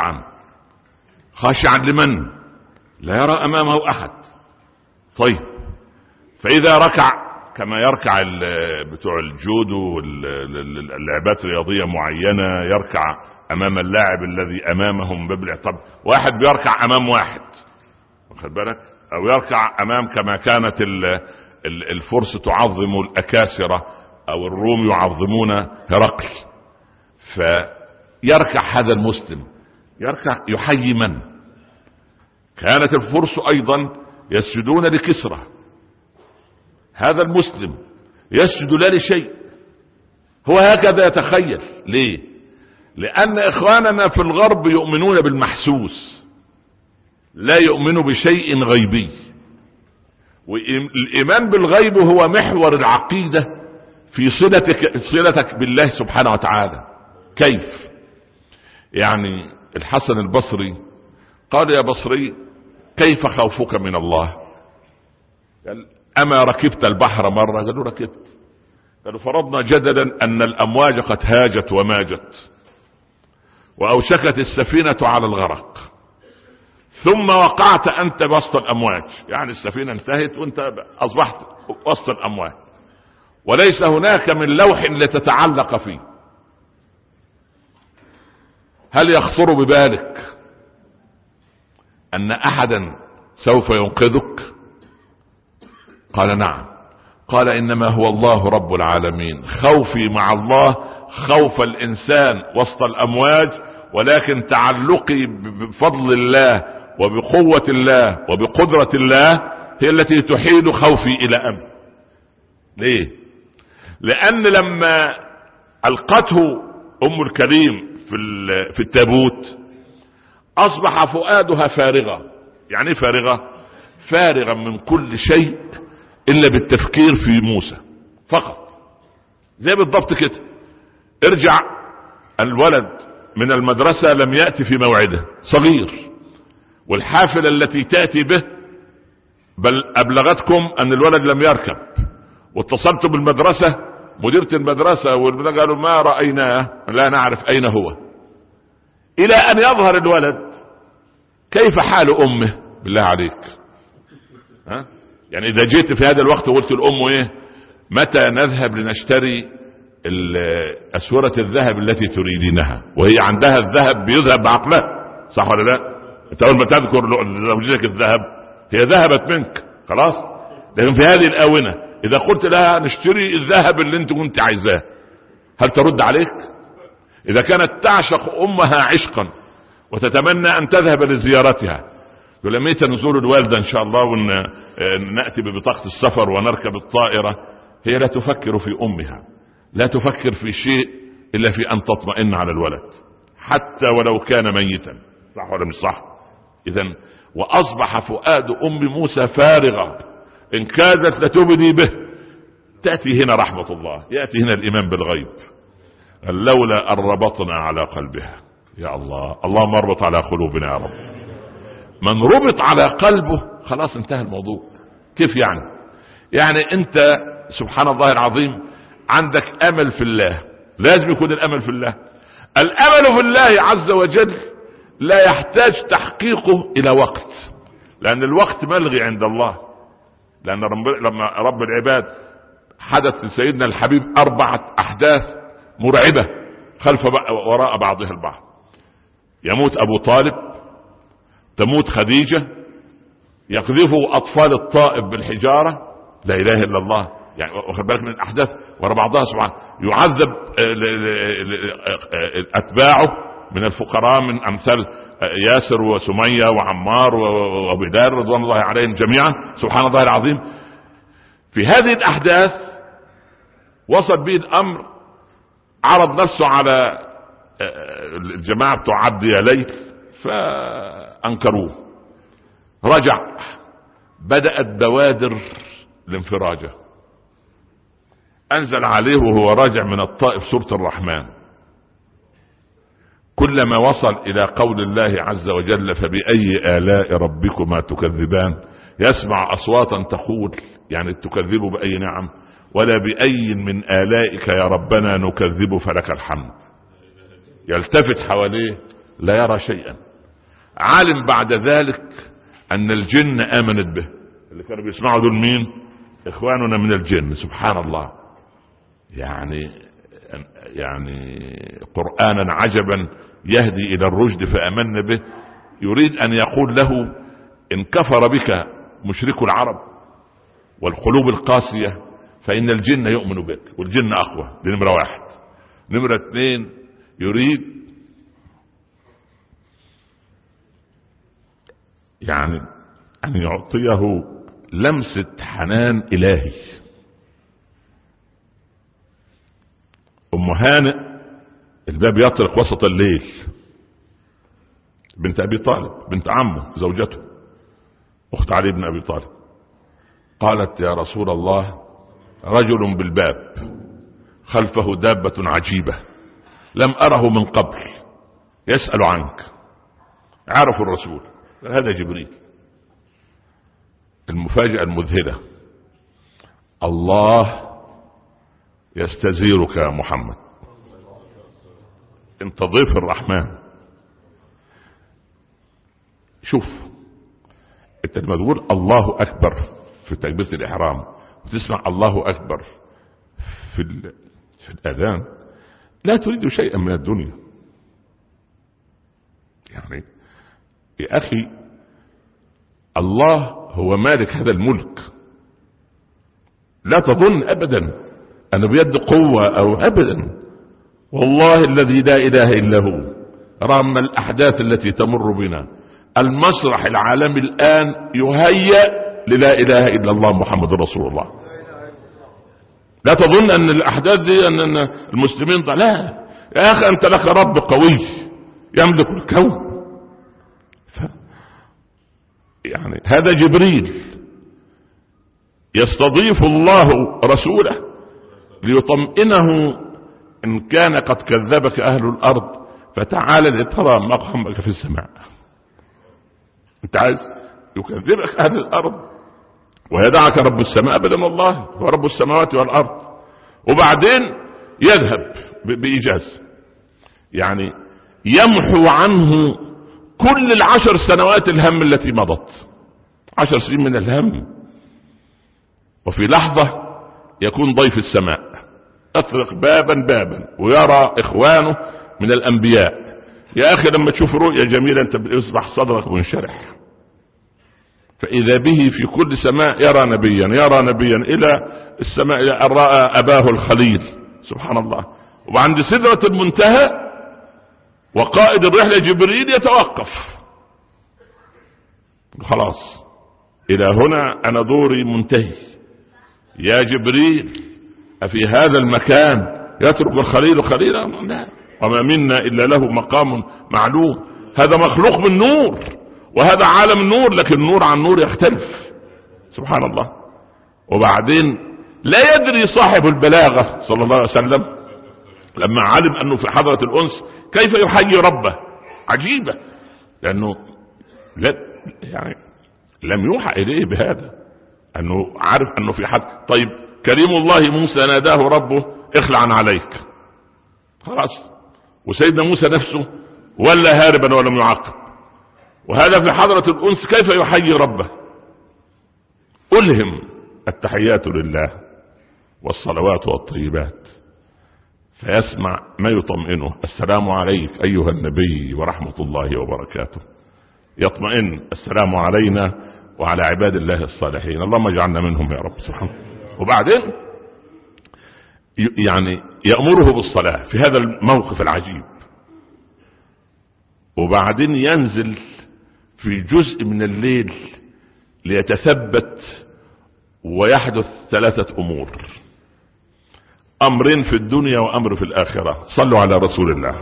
خاشعا لمن؟ لا يرى أمامه أحد. طيب، فإذا ركع كما يركع بتوع الجودو واللعبات الرياضية معينة، يركع أمام اللاعب الذي أمامهم ببلع. طب واحد بيركع أمام واحد، واخد بالك؟ أو يركع أمام كما كانت الفرس تعظم الأكاسرة أو الروم يعظمون هرقل. فيركع هذا المسلم، يركع يحيي من؟ كانت الفرس أيضا يسجدون لكسرى، هذا المسلم يسجد لا لشيء. هو هكذا يتخيل. ليه؟ لأن إخواننا في الغرب يؤمنون بالمحسوس، لا يؤمنوا بشيء غيبي. والإيمان بالغيب هو محور العقيدة في صلتك بالله سبحانه وتعالى. كيف؟ يعني الحسن البصري قال يا بصري كيف خوفك من الله؟ قال أما ركبت البحر مرة؟ قالوا ركبت. قالوا فرضنا جدلا أن الأمواج قد هاجت وماجت وأوشكت السفينة على الغرق، ثم وقعت أنت وسط الأمواج، يعني السفينة انتهت وانت أصبحت وسط الأمواج، وليس هناك من لوح لتتعلق فيه، هل يخطر ببالك أن أحدا سوف ينقذك؟ قال نعم. قال إنما هو الله رب العالمين، خوفي مع الله خوف الإنسان وسط الأمواج، ولكن تعلقي بفضل الله وبقوة الله وبقدرة الله هي التي تحيل خوفي إلى أمن. ليه؟ لأن لما ألقته أم الكريم في التابوت أصبح فؤادها فارغة. يعني فارغة؟ فارغا من كل شيء إلا بالتفكير في موسى فقط. زي بالضبط كده، ارجع الولد من المدرسة لم يأتي في موعده، صغير، والحافلة التي تأتي به بل أبلغتكم أن الولد لم يركب، واتصلت بالمدرسة مديرة المدرسة والمدرسة قالوا ما رأيناه، لا نعرف أين هو، إلى أن يظهر الولد. كيف حال أمه بالله عليك؟ ها؟ يعني إذا جيت في هذا الوقت وقلت الأم إيه؟ متى نذهب لنشتري أسورة الذهب التي تريدينها، وهي عندها الذهب بيذهب بعقلها، صح ولا لا؟ انت اول ما تذكر زوجتك الذهب هي ذهبت منك خلاص. لكن في هذه الآونة إذا قلت لها نشتري الذهب اللي انت كنت عايزاه، هل ترد عليك؟ إذا كانت تعشق أمها عشقا وتتمنى أن تذهب لزيارتها، يقول متى نزور الوالدة إن شاء الله ونأتي ببطاقة السفر ونركب الطائرة، هي لا تفكر في أمها، لا تفكر في شيء إلا في أن تطمئن على الولد حتى ولو كان ميتا، صح ولا مش صح؟ إذن وأصبح فؤاد أم موسى فارغة إن كادت لتبدي به. تأتي هنا رحمة الله، يأتي هنا الإيمان بالغيب، لولا أن ربطنا على قلبها. يا الله، اللهم اربط على قلوبنا يا رب. من ربط على قلبه خلاص انتهى الموضوع. كيف يعني؟ يعني انت سبحان الله العظيم عندك امل في الله، لازم يكون الامل في الله. الامل في الله عز وجل لا يحتاج تحقيقه الى وقت، لان الوقت ملغي عند الله. لان لما رب العباد حدث لسيدنا الحبيب 4 أحداث مرعبة خلف وراء بعضها البعض. يموت ابو طالب، تموت خديجة، يقذفوا اطفال الطائف بالحجارة، لا اله الا الله. يعني واخد بالك من الاحداث ورا بعضها سبحانه. يعذب اتباعه من الفقراء من امثال ياسر وسمية وعمار وبلال رضوان الله عليهم جميعا، سبحان الله العظيم. في هذه الاحداث وصل به الامر، عرض نفسه على الجماعة بتوع عبد يا ليل فانكروه، رجع، بدأت بوادر الانفراجة. انزل عليه وهو راجع من الطائف سورة الرحمن، كلما وصل الى قول الله عز وجل فبأي آلاء ربكما تكذبان، يسمع اصواتا تقول يعني تكذب بأي نعم، ولا بأي من آلائك يا ربنا نكذب فلك الحمد. يلتفت حواليه لا يرى شيئا. عالم بعد ذلك ان الجن امنت به. اللي كانوا بيسمعوا دول مين؟ اخواننا من الجن، سبحان الله. يعني قرآنا عجبا يهدي الى الرشد فامن به. يريد ان يقول له ان كفر بك مشرك العرب والقلوب القاسية فان الجن يؤمن بك، والجن اقوى. دي نمرة 1. نمرة 2 يريد يعني ان يعطيه لمسة حنان الهي. ام هانئ الباب يطرق وسط الليل، بنت ابي طالب، بنت عمه، زوجته، اخت علي بن ابي طالب. قالت يا رسول الله رجل بالباب خلفه دابة عجيبة لم أره من قبل يسأل عنك. عرفوا الرسول، هذا جبريل. المفاجأة المذهلة، الله يستزيرك يا محمد، انت ضيف الرحمن. شوف انت لما تقول الله اكبر في تكبيرة الاحرام وتسمع الله اكبر في الاذان لا تريد شيئا من الدنيا. يعني يا اخي الله هو مالك هذا الملك، لا تظن ابدا انه بيد قوة او ابدا، والله الذي لا اله الا هو رغم الاحداث التي تمر بنا المسرح العالمي الان يهيأ للا اله الا الله محمد رسول الله. لا تظن ان الاحداث دي ان المسلمين لا يا اخي انت لك رب قوي يملك الكون. يعني هذا جبريل يستضيف الله رسوله ليطمئنه ان كان قد كذبك اهل الارض فتعال لترى مقامك في السماء. انت عايز يكذبك اهل الارض ويدعك رب السماء ابدا، الله هو رب السماوات والارض، وبعدين يذهب بايجاز، يعني يمحو عنه كل 10 سنوات الهم التي مضت، 10 سنين من الهم، وفي لحظة يكون ضيف السماء يطرق بابا بابا ويرى اخوانه من الانبياء. يا اخي لما تشوف رؤية جميلة انت بيصبح صدرك منشرح، فاذا به في كل سماء يرى نبيا الى السماء الى ان راى اباه الخليل سبحان الله. وعند سدرة المنتهى وقائد الرحلة جبريل يتوقف، خلاص الى هنا انا دوري منتهي، يا جبريل أفي هذا المكان يترك الخليل خليلا؟ لا، وما منا إلا له مقام معلوم. هذا مخلوق من نور وهذا عالم نور، لكن نور عن نور يختلف سبحان الله. وبعدين لا يدري صاحب البلاغة صلى الله عليه وسلم لما علم أنه في حضرة الأنس كيف يحيي ربه، عجيبة، لأنه يعني لم يوحى إليه بهذا، أنه عارف أنه في حد. طيب كريم الله موسى ناداه ربه اخلع عليك، خلاص، وسيدنا موسى نفسه ولا هاربا ولم يعاقب، وهذا في حضرة الأنس كيف يحيي ربه؟ ألهم التحيات لله والصلوات والطيبات، فيسمع ما يطمئنه، السلام عليك أيها النبي ورحمة الله وبركاته، يطمئن، السلام علينا وعلى عباد الله الصالحين، اللهم اجعلنا منهم يا رب سبحانه. وبعدين يعني يأمره بالصلاة في هذا الموقف العجيب، وبعدين ينزل في جزء من الليل ليتثبت، ويحدث 3 أمور، أمرين في الدنيا وأمر في الآخرة. صلوا على رسول الله.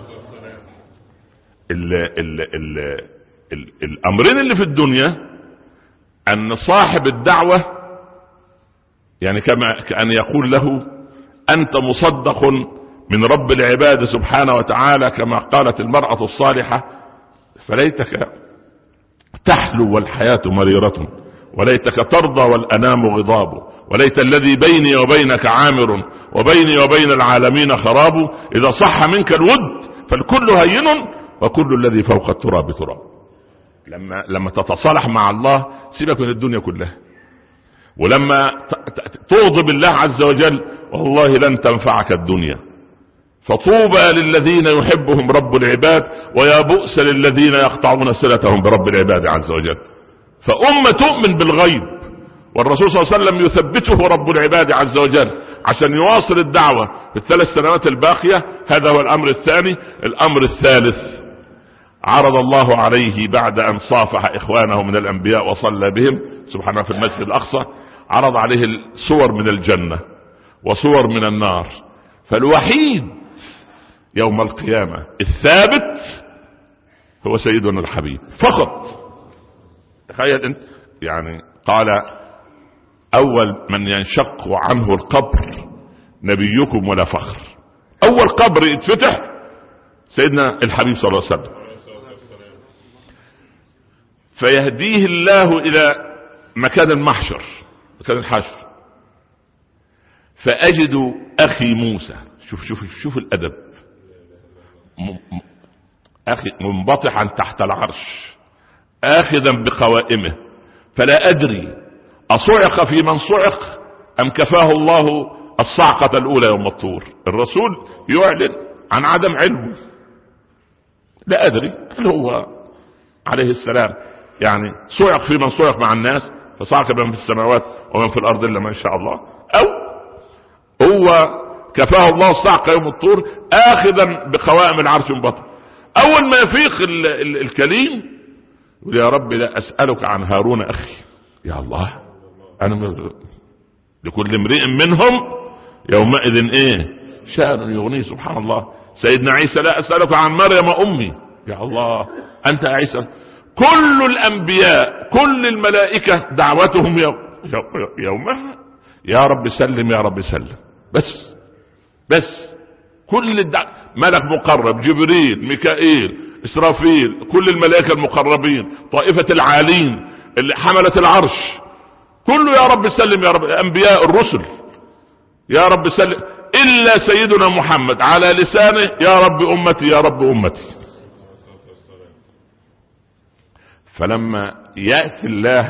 الأمرين اللي في الدنيا أن صاحب الدعوة يعني كأن يقول له أنت مصدق من رب العباد سبحانه وتعالى، كما قالت المرأة الصالحة فليتك تحلو والحياة مريرة، وليتك ترضى والأنام غضاب، وليت الذي بيني وبينك عامر وبيني وبين العالمين خراب، إذا صح منك الود فالكل هين وكل الذي فوق التراب تراب. لما تتصالح مع الله سيبك من الدنيا كلها، ولما تغضب الله عز وجل والله لن تنفعك الدنيا. فطوبى للذين يحبهم رب العباد ويا بؤس للذين يقطعون صلتهم برب العباد عز وجل. فأمة تؤمن بالغيب، والرسول صلى الله عليه وسلم يثبته رب العباد عز وجل عشان يواصل الدعوة في ال3 سنوات الباقية. هذا هو الأمر الثاني. الأمر الثالث عرض الله عليه بعد أن صافح إخوانه من الأنبياء وصلى بهم سبحانه في المسجد الأقصى، عرض عليه صور من الجنة وصور من النار، فالوحيد يوم القيامة الثابت هو سيدنا الحبيب فقط. تخيل انت، يعني قال أول من ينشق عنه القبر نبيكم ولا فخر. أول قبر يتفتح سيدنا الحبيب صلى الله عليه وسلم، فيهديه الله إلى مكان المحشر، مكان الحشر، فأجد أخي موسى، شوف الأدب، أخي منبطحا تحت العرش آخذا بقوائمه فلا أدري أصعق في من صعق أم كفاه الله الصعقة الأولى يوم الطور. الرسول يعلن عن عدم علمه، لا أدري هل هو عليه السلام يعني صعق في من صعق مع الناس فصعق من في السماوات ومن في الأرض إلا ما شاء الله، أو هو كفاه الله الصعقة يوم الطور آخذا بقوائم العرش من بطن. أول ما يفيق الكليم يقول يا رب لا أسألك عن هارون أخي. يا الله، أنا لكل امرئ منهم يومئذ إيه شأن يغنيه. سبحان الله. سيدنا عيسى لا أسألك عن مريم أمي. يا الله، أنت يا عيسى. كل الأنبياء كل الملائكة دعوتهم يومها يا رب سلم يا رب سلم. بس كل ملك مقرب، جبريل، ميكائيل، إسرافيل، كل الملائكة المقربين، طائفة العالين اللي حملت العرش، كله يا رب سلم يا رب. الأنبياء الرسل يا رب سلم، إلا سيدنا محمد على لسانه يا رب أمتي يا رب أمتي. فلما يأتي الله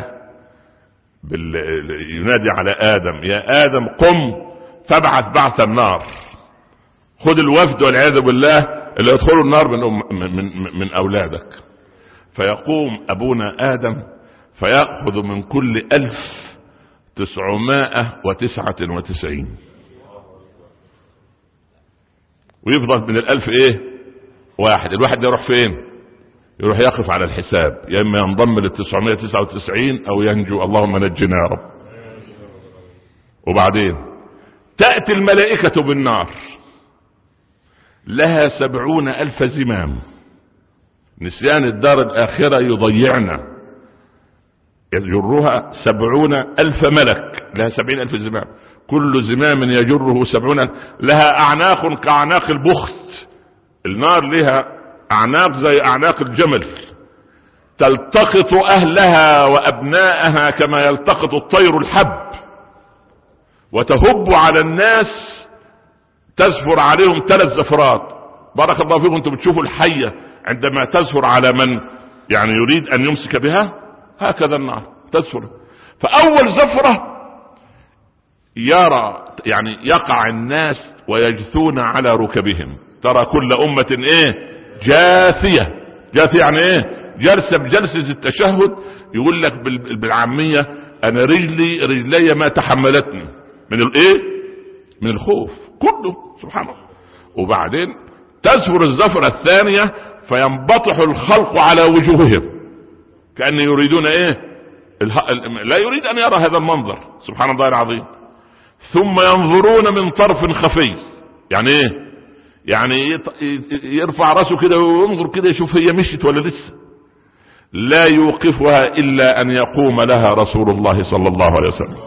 ينادي على آدم يا آدم قم فابعث بعث النار، خذ الوفد والعياذ بالله اللي يدخلوا النار من أولادك. فيقوم أبونا آدم فيأخذ من كل 1999 ويفضل من 1000 ايه واحد. الواحد ده يروح فين؟ يروح يقف على الحساب، يا اما ينضم لل 999 او ينجو. اللهم نجنا يا رب. وبعدين تأتي الملائكة بالنار لها 70,000 زمام، نسيان الدار الآخرة يضيعنا، يجرها 70,000 ملك، لها 70,000 زمام، كل زمام يجره 70,000. لها أعناق كأعناق البخت، النار لها أعناق زي أعناق الجمل، تلتقط أهلها وأبناءها كما يلتقط الطير الحب، وتهب على الناس تزفر عليهم 3 زفرات. بارك الله فيكم، انتم بتشوفوا الحية عندما تزفر على من يعني يريد أن يمسك بها، هكذا النار تزفر. فأول زفرة يعني يقع الناس ويجثون على ركبهم، ترى كل أمة ايه جاثية. جاثية يعني ايه؟ جلسة بجلسة التشهد. يقول لك بالعامية انا رجلي ما تحملتني من الايه، من الخوف كله. سبحان الله. وبعدين تزفر الزفرة الثانية فينبطح الخلق على وجوههم كأن يريدون ايه، لا يريد ان يرى هذا المنظر. سبحان الله العظيم. ثم ينظرون من طرف خفي، يعني ايه؟ يعني يرفع راسه كده وينظر كده يشوف هي مشيت ولا لسه. لا يوقفها الا ان يقوم لها رسول الله صلى الله عليه وسلم.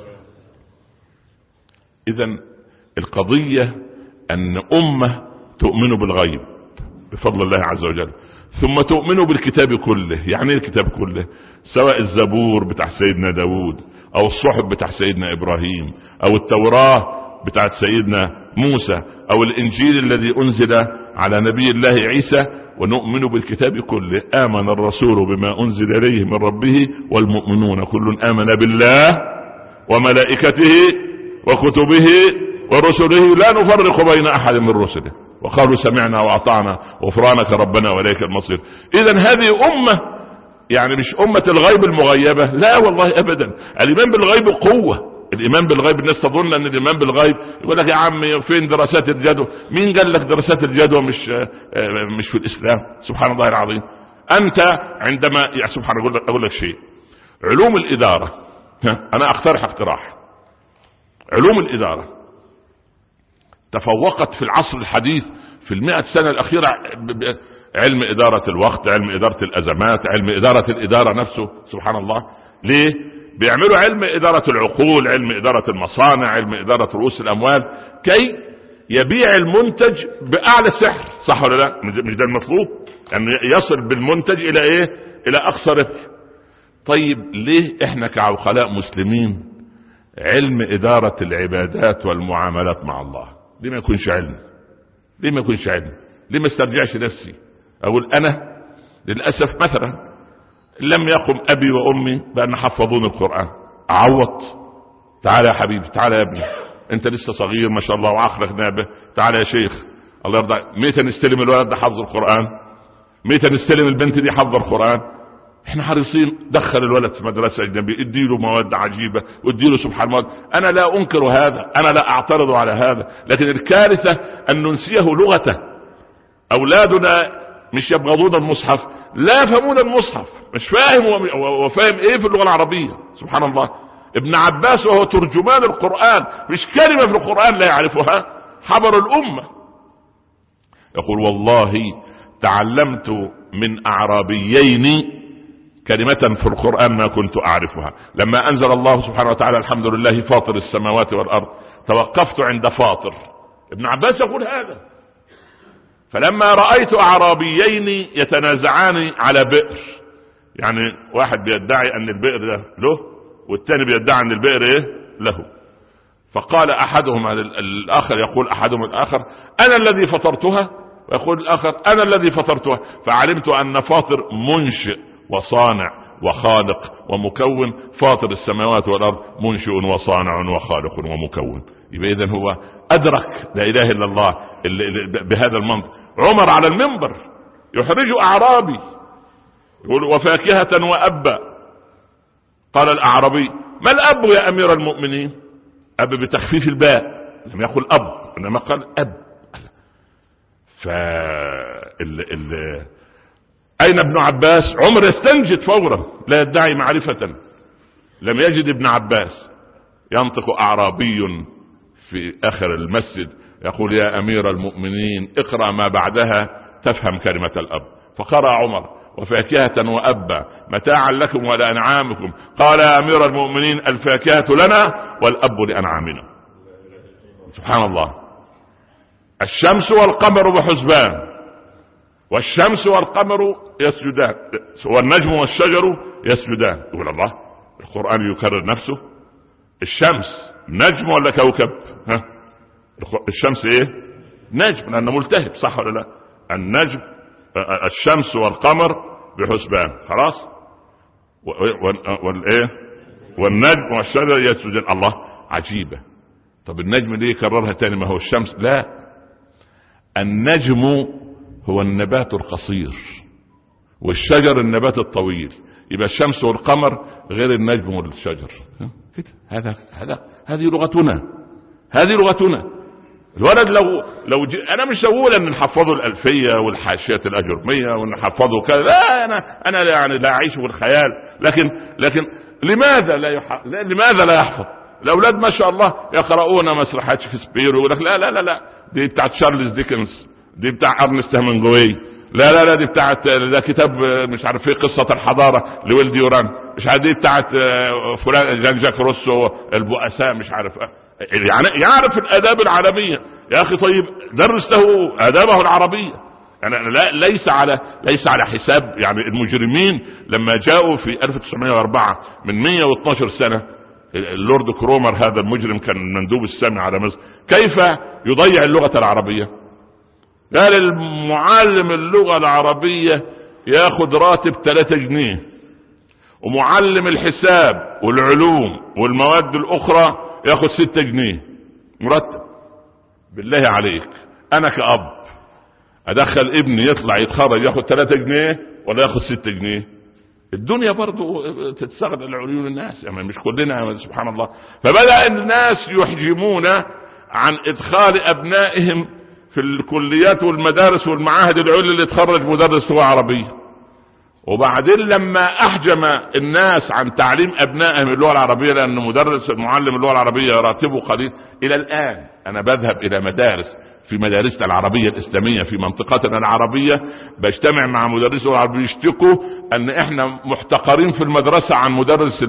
اذن القضية ان امة تؤمن بالغيب بفضل الله عز وجل، ثم تؤمن بالكتاب كله. يعني ايه الكتاب كله؟ سواء الزبور بتاع سيدنا داود، او الصحف بتاع سيدنا ابراهيم، او التوراة بتاعت سيدنا موسى، او الانجيل الذي انزل على نبي الله عيسى. ونؤمن بالكتاب كله. امن الرسول بما انزل اليه من ربه والمؤمنون كل امن بالله وملائكته وكتبه ورسله لا نفرق بين احد من رسله وقالوا سمعنا واطعنا غفرانك ربنا واليك المصير. اذا هذه امة يعني مش امة الغيب المغيبة، لا والله ابدا. الايمان بالغيب قوة. الايمان بالغيب، الناس تظن ان الايمان بالغيب يقول لك يا عم فين دراسات الجدوى؟ مين قال لك دراسات الجدوى مش في الاسلام؟ سبحان الله العظيم. انت عندما يا سبحان اقول لك شيء، علوم الادارة، انا اقترح اقتراح. علوم الادارة تفوقت في العصر الحديث في 100 سنة الاخيرة. علم ادارة الوقت، علم ادارة الازمات، علم ادارة الادارة نفسه. سبحان الله. ليه بيعملوا علم ادارة العقول، علم ادارة المصانع، علم ادارة رؤوس الاموال، كي يبيع المنتج باعلى سعر؟ صح ولا لا؟ مش ده المطلوب؟ يعني يصل بالمنتج الى ايه؟ الى اقصى ربح. طيب ليه احنا كعقلاء مسلمين علم ادارة العبادات والمعاملات مع الله ليه ما يكونش علم؟ ليه ما يكونش علم؟ ليه ما استرجعش نفسي اقول انا للاسف مثلا لم يقم ابي وامي بان حفظوني القرآن، اعوض. تعالى يا حبيبي، تعالى يا ابني، انت لسه صغير ما شاء الله وعقلك نابه، تعالى يا شيخ الله يرضى. متى نستلم الولد ده حفظ القرآن؟ متى نستلم البنت دي حفظ القرآن؟ احنا حريصين دخل الولد في مدرسة اجنبية، اديله مواد عجيبة واديله سبحان الله. انا لا انكر هذا، انا لا اعترض على هذا، لكن الكارثة ان ننسيه لغته. اولادنا مش يبغضون المصحف، لا يفهمون المصحف، مش فاهم وفاهم ايه في اللغة العربية. سبحان الله، ابن عباس وهو ترجمان القرآن مش كلمة في القرآن لا يعرفها، حبر الأمة. يقول والله تعلمت من أعرابيين كلمة في القرآن ما كنت أعرفها. لما أنزل الله سبحانه وتعالى الحمد لله فاطر السماوات والأرض توقفت عند فاطر. ابن عباس يقول هذا. فلما رأيت أعرابيين يتنازعان على بئر، يعني واحد بيدعي أن البئر ده له والتاني بيدعي أن البئر إيه له، فقال أحدهما الآخر، يقول أحدهم الآخر أنا الذي فطرتها، ويقول الآخر أنا الذي فطرتها. فعلمت أن فاطر منشئ وصانع وخالق ومكون، فاطر السماوات والأرض منشئ وصانع وخالق ومكون. يبقى إذن هو أدرك لا إله إلا الله بهذا المنطق. عمر على المنبر يحرج أعرابي يقول وفاكهة وأبا. قال الأعرابي ما الأب يا أمير المؤمنين؟ أب بتخفيف الباء، لم يقل أب إنما قال أب. أين ابن عباس؟ عمر يستنجد فورا، لا يدعي معرفة. لم يجد ابن عباس. ينطق أعرابي في آخر المسجد يقول يا أمير المؤمنين اقرأ ما بعدها تفهم كلمة الأب. فقرأ عمر وفاكهة وأبا متاعا لكم ولأنعامكم. قال يا أمير المؤمنين الفاكهة لنا والأب لأنعامنا. سبحان الله. الشمس والقمر بحسبان، والشمس والقمر يسجدان، والنجم والشجر يسجدان. يقول الله القرآن يكرر نفسه. الشمس نجم ولا كوكب؟ ها؟ الشمس ايه؟ نجم، لأنه ملتهب، صح ولا لا؟ النجم الشمس والقمر بحسبان، خلاص. والايه؟ والنجم والشجر يسجدان. الله عجيبة. طب النجم ليه كررها تاني؟ ما هو الشمس. لا، النجم هو النبات القصير والشجر النبات الطويل. يبقى الشمس والقمر غير النجم والشجر. هذه لغتنا، هذه لغتنا. الولد لو انا مش هقول ان نحفظه الالفيه والحاشيه الاجرميه ونحفظه كذا، لا، انا يعني لا اعيش في الخيال، لكن لماذا لا يحفظ؟ الاولاد ما شاء الله يقرؤون مسرحيات شكسبير ويقول لك لا لا لا لا دي بتاعت تشارلز ديكنز، دي بتاع ارنست هيمنجواي، لا دي بتاعت ده كتاب مش عارف ايه قصة الحضارة لويل ديوران، مش عارف دي بتاعت فلان جان جاك روسو البؤساء، مش عارف يعني يعرف الاداب العالمية. يا اخي طيب درس له ادابه العربية. يعني ليس على حساب يعني المجرمين لما جاءوا في 1904 من 112 سنة. اللورد كرومر هذا المجرم كان مندوب السامي على مصر، كيف يضيع اللغة العربية؟ قال المعلم اللغة العربية ياخد راتب 3 جنيه، ومعلم الحساب والعلوم والمواد الأخرى ياخد 6 جنيه مرتب. بالله عليك أنا كأب أدخل ابني يطلع يتخرج ياخد 3 جنيه ولا ياخد 6 جنيه؟ الدنيا برضو تتسغل لعيون الناس، يعني مش كلنا سبحان الله. فبدأ الناس يحجمون عن إدخال أبنائهم في الكليات والمدارس والمعاهد العليا اللي تخرج مدرس لغة عربية. وبعدين لما أحجم الناس عن تعليم أبنائهم اللغة العربية لأن مدرس المعلم اللغة العربية راتبه قليل، إلى الآن أنا بذهب إلى مدارس في مدارسنا العربية الإسلامية في منطقتنا العربية، بجتمع مع مدرسي اللغة العربية يشتكوا أن إحنا محتقرين في المدرسة عن مدرس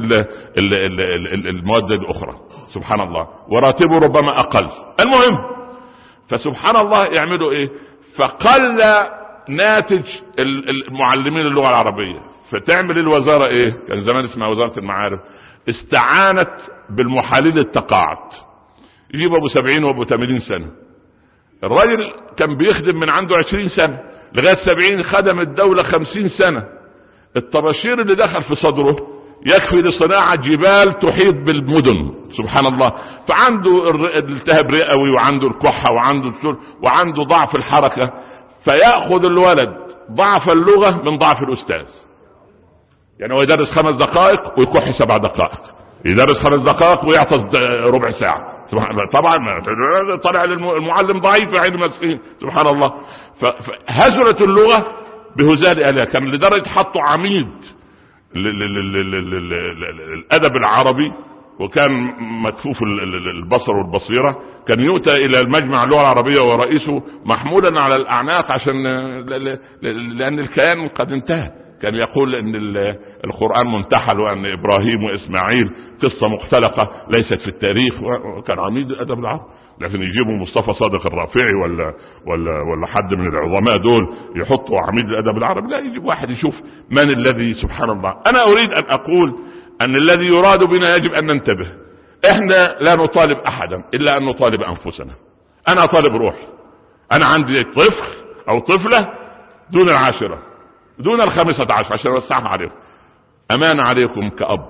المواد الأخرى. سبحان الله، وراتبه ربما أقل. المهم، فسبحان الله يعملوا إيه؟ فقل ناتج المعلمين اللغة العربية. فتعمل الوزارة إيه؟ كان زمان اسمها وزارة المعارف، استعانت بالمحاليل التقاعد. يجيب أبو 70 وأبو 80 سنة. الراجل كان بيخدم من عنده 20 سنة لغاية 70، خدم الدولة 50 سنة. الطباشير اللي دخل في صدره يكفي لصناعة جبال تحيط بالمدن، سبحان الله. فعنده التهاب رئوي، وعنده الكحة، وعنده السل، وعنده ضعف الحركة، فيأخذ الولد ضعف اللغة من ضعف الأستاذ. يعني هو يدرس 5 دقائق ويكح 7 دقائق، يدرس 5 دقائق ويعطس ربع ساعة. طبعا طلع المعلم ضعيف يا عين مسكين، سبحان الله. فهزلت اللغة بهزال آلهة. كان لدرجة حطوا عميد الأدب العربي، وكان مكفوف البصر والبصيرة، كان يؤتى إلى المجمع اللغة العربية ورئيسه محمولا على الأعناق، عشان لأن الكيان قد انتهى. كان يقول ان القرآن منتحل، وان ابراهيم واسماعيل قصة مختلقة ليست في التاريخ. وكان عميد الادب العربي. لكن يجيبوا مصطفى صادق الرافعي ولا حد من العظماء دول يحطوا عميد الادب العربي؟ لا، يجيب واحد يشوف من الذي، سبحان الله. انا اريد ان اقول ان الذي يراد بنا يجب ان ننتبه. احنا لا نطالب احدا الا ان نطالب انفسنا. انا اطالب روحي. انا عندي طفل او طفلة دون 10، دون 15، عشان اوسعها عليكم. امان عليكم كأب،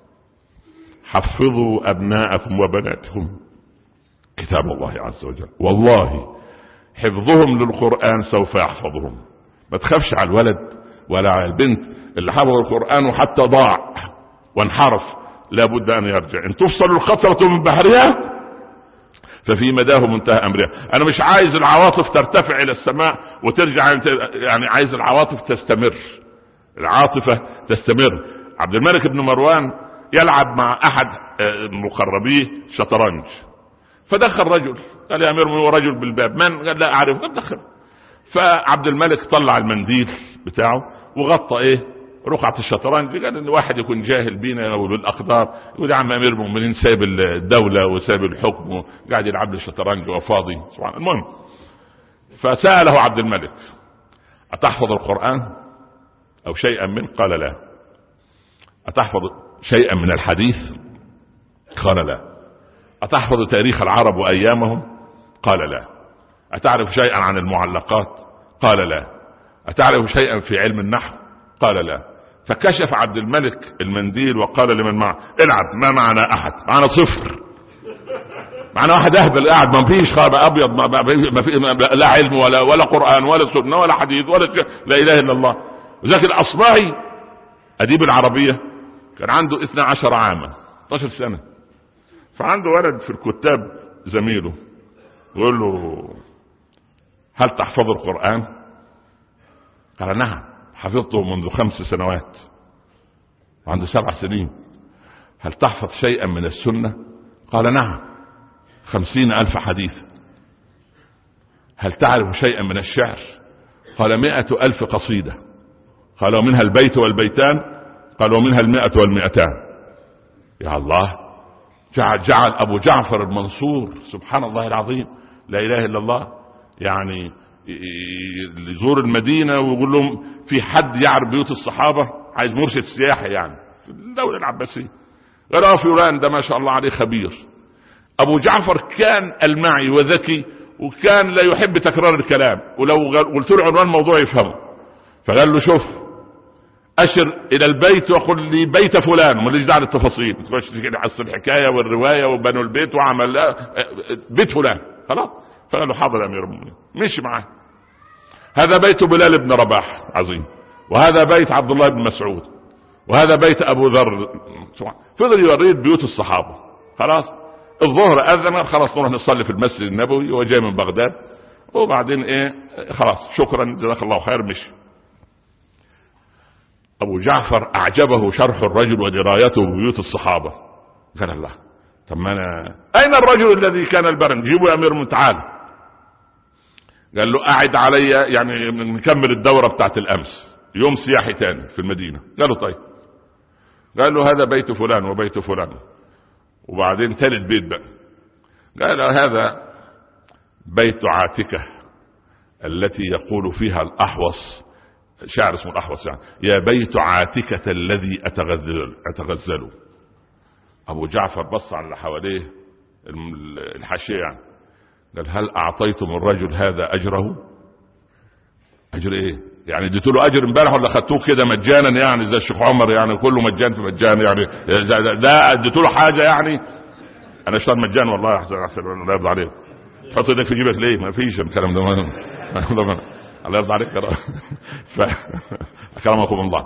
حفظوا ابناءكم وبناتكم كتاب الله عز وجل. والله حفظهم للقرآن سوف يحفظهم. ما تخافش على الولد ولا على البنت اللي حفظ القرآن وحتى ضاع وانحرف، لابد ان يرجع. ان تفصل القطرة من بحرها ففي مداه منتهى امرها. انا مش عايز العواطف ترتفع الى السماء وترجع، يعني عايز العواطف تستمر، العاطفة تستمر. عبد الملك بن مروان يلعب مع احد مقربيه شطرنج، فدخل رجل قال يا امير المؤمنين، رجل بالباب، من؟ قال لا اعرف. قال دخل. فعبد الملك طلع المنديل بتاعه وغطى رقعة الشطرنج. قال ان واحد يكون جاهل بينا وبالاقدار يقول يا عم امير المؤمنين سايب الدولة وسايب الحكم وقاعد يلعب لي الشطرنج وفاضي. سبحان. المهم فسأله عبد الملك اتحفظ القرآن او شيئا منه؟ قال لا. اتحفظ شيئا من الحديث؟ قال لا. اتحفظ تاريخ العرب وايامهم؟ قال لا. اتعرف شيئا عن المعلقات؟ قال لا. اتعرف شيئا في علم النحو؟ قال لا. فكشف عبد الملك المنديل وقال لمن معه العب. ما معنا احد، معنا 0. معنا واحد اهبل قاعد، ما فيش خاب ابيض، ما في لا علم ولا قرآن ولا سنة ولا حديث ولا لا اله الا الله. وذاك الاصبعي اديب العربية كان عنده 12 عاما، 12 سنة. فعنده ولد في الكتاب زميله يقول له هل تحفظ القرآن؟ قال نعم، حفظته منذ 5 سنوات. عنده 7 سنين. هل تحفظ شيئا من السنة؟ قال نعم، 50,000 حديث. هل تعرف شيئا من الشعر؟ قال 100,000 قصيدة. قال ومنها البيت والبيتان؟ قال ومنها 100 والمئتان. يا الله، جعل أبو جعفر المنصور سبحان الله العظيم لا إله إلا الله يعني يزور المدينة ويقول لهم في حد يعرف بيوت الصحابة، عايز مرشد سياحي يعني في الدولة العباسية. قال فلان ده ما شاء الله عليه خبير. أبو جعفر كان المعي وذكي، وكان لا يحب تكرار الكلام، ولو قلت له عنوان موضوع يفهمه. فقال له شوف، أشر إلى البيت وقل لي بيت فلان، وماليش داعي للتفاصيل، تخش كده حصل الحكاية والرواية وبنوا البيت وعمل بيت فلان خلاص. فقال له حاضر يا أمير المؤمنين. مشي معاه. هذا بيت بلال بن رباح عظيم، وهذا بيت عبد الله بن مسعود، وهذا بيت أبو ذر. فضل يوريه بيوت الصحابة. خلاص الظهر أذن، خلاص نروح نصلي في المسجد النبوي، وجاي من بغداد. وبعدين خلاص شكرا جزاك الله خير، مشي. أبو جعفر أعجبه شرح الرجل ودرايته ببيوت الصحابة. قال الله، طب ما أنا أين الرجل الذي كان البرن؟ جيبوا يا أمير من تعال. قال له قاعد علي، يعني نكمل الدورة بتاعت الأمس، يوم سياحي تاني في المدينة. قال له طيب. قال له هذا بيت فلان وبيت فلان. وبعدين ثالث بيت بقى قال هذا بيت عاتكة التي يقول فيها الأحوص، شاعر اسمه الأحوص يعني، يا بيت عاتكة الذي أتغزل. أبو جعفر بص على اللي حواليه الحاشية يعني، قال هل أعطيتم الرجل هذا أجره؟ أجر إيه؟ يعني اديتوا له اجر امبارح ولا خدتوه كده مجانا يعني زي الشيخ عمر يعني كله مجان في مجان يعني ده اديتوا له حاجه يعني؟ انا اشتغل مجان والله احسن الله يرضى عليك. تحط ايدك في جيبك ليه؟ ما فيش الكلام ده الله يرضى عليك اكرمكم الله.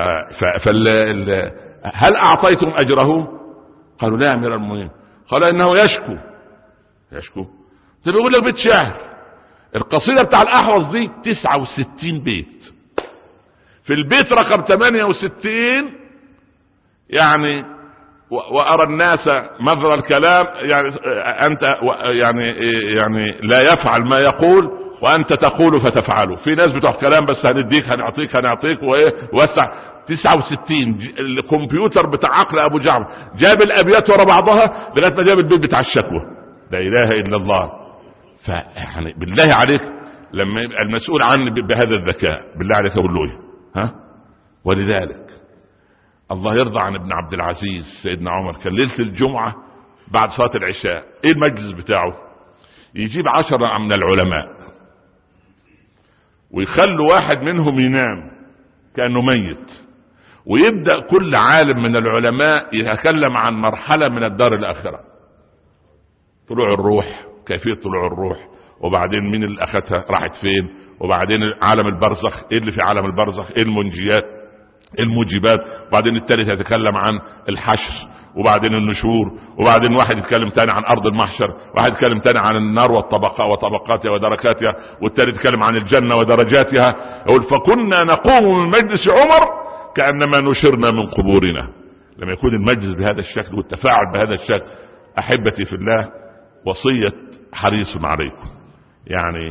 هل اعطيتم اجره؟ قالوا لا يا امير المؤمنين. قال انه يشكو. ده بيقول لك بيت شعر. القصيده بتاع الاحوص دي 69 بيت. في البيت رقم 68 يعني وارى الناس مظهر الكلام يعني انت يعني لا يفعل ما يقول وانت تقول فتفعله. في ناس بتوع كلام بس هنديك هنعطيك وايه وسع. 69 الكمبيوتر بتاع عقل ابو جعفر جاب الابيات ورا بعضها لغايه ما جاب البيت بتاع الشكوى. لا اله الا الله. فيعني بالله عليك لما يبقى المسؤول عني بهذا الذكاء بالله عليك اقول له ايه؟ ها؟ ولذلك الله يرضى عن ابن عبد العزيز سيدنا عمر كان ليله الجمعه بعد صلاه العشاء ايه المجلس بتاعه؟ يجيب 10 من العلماء ويخلوا واحد منهم ينام كانه ميت ويبدأ كل عالم من العلماء يتكلم عن مرحلة من الدار الآخرة. طلوع الروح، كيفية طلوع الروح، وبعدين مين اللي أخذها راحت فين، وبعدين عالم البرزخ ايه اللي في عالم البرزخ، ايه المنجيات ايه الموجبات، وبعدين الثالث يتكلم عن الحشر وبعدين النشور، وبعدين واحد يتكلم تاني عن أرض المحشر، واحد يتكلم تاني عن النار وطبقاتها ودركاتها، والثالث يتكلم عن الجنة ودرجاتها. يقول فكنا نقوم من مجلس عمر كأنما نشرنا من قبورنا. لما يكون المجلس بهذا الشكل والتفاعل بهذا الشكل أحبتي في الله وصية حريص عليكم يعني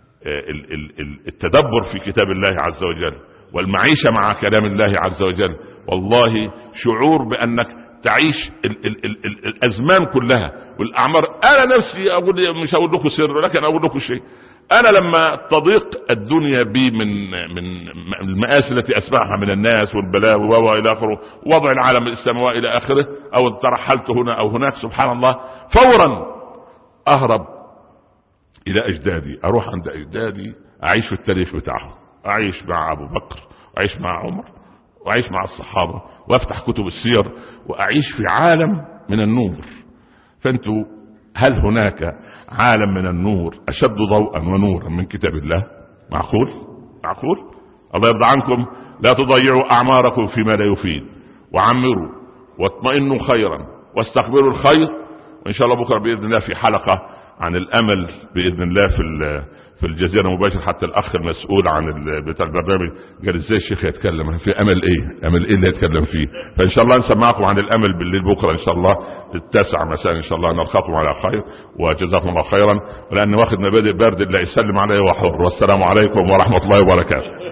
التدبر في كتاب الله عز وجل والمعيشة مع كلام الله عز وجل. والله شعور بأنك تعيش الأزمان كلها والأعمار. أنا نفسي أقول مش أقول لكم سر لكن أقول لكم شيء. أنا لما تضيق الدنيا بي من المآسي التي أسمعها من الناس والبلاوي وإلى آخره وضع العالم السماوي إلى آخره أو ترحلت هنا أو هناك سبحان الله فورا أهرب إلى أجدادي، أروح عند أجدادي أعيش في التاريخ بتاعهم، أعيش مع أبو بكر وأعيش مع عمر وأعيش مع الصحابة وأفتح كتب السير وأعيش في عالم من النور. فأنتوا هل هناك عالم من النور أشد ضوءا ونورا من كتاب الله؟ معقول؟ الله يرضى عنكم. لا تضيعوا أعماركم فيما لا يفيد، وعمروا واطمئنوا خيرا واستقبلوا الخير. وإن شاء الله بكرة بإذن الله في حلقة عن الأمل بإذن الله في الجزيرة مباشر. حتى الأخ المسؤول عن بتاع البرنامج قال ازاي الشيخ يتكلم في أمل ايه اللي يتكلم فيه. فإن شاء الله نسمعكم عن الأمل بالليل بكرة إن شاء الله 9 مساء إن شاء الله. نلقاكم على خير وجزاكم الله خيرا. ولأن واخد مبادئ برد اللي يسلم عليه وحر. والسلام عليكم ورحمة الله وبركاته.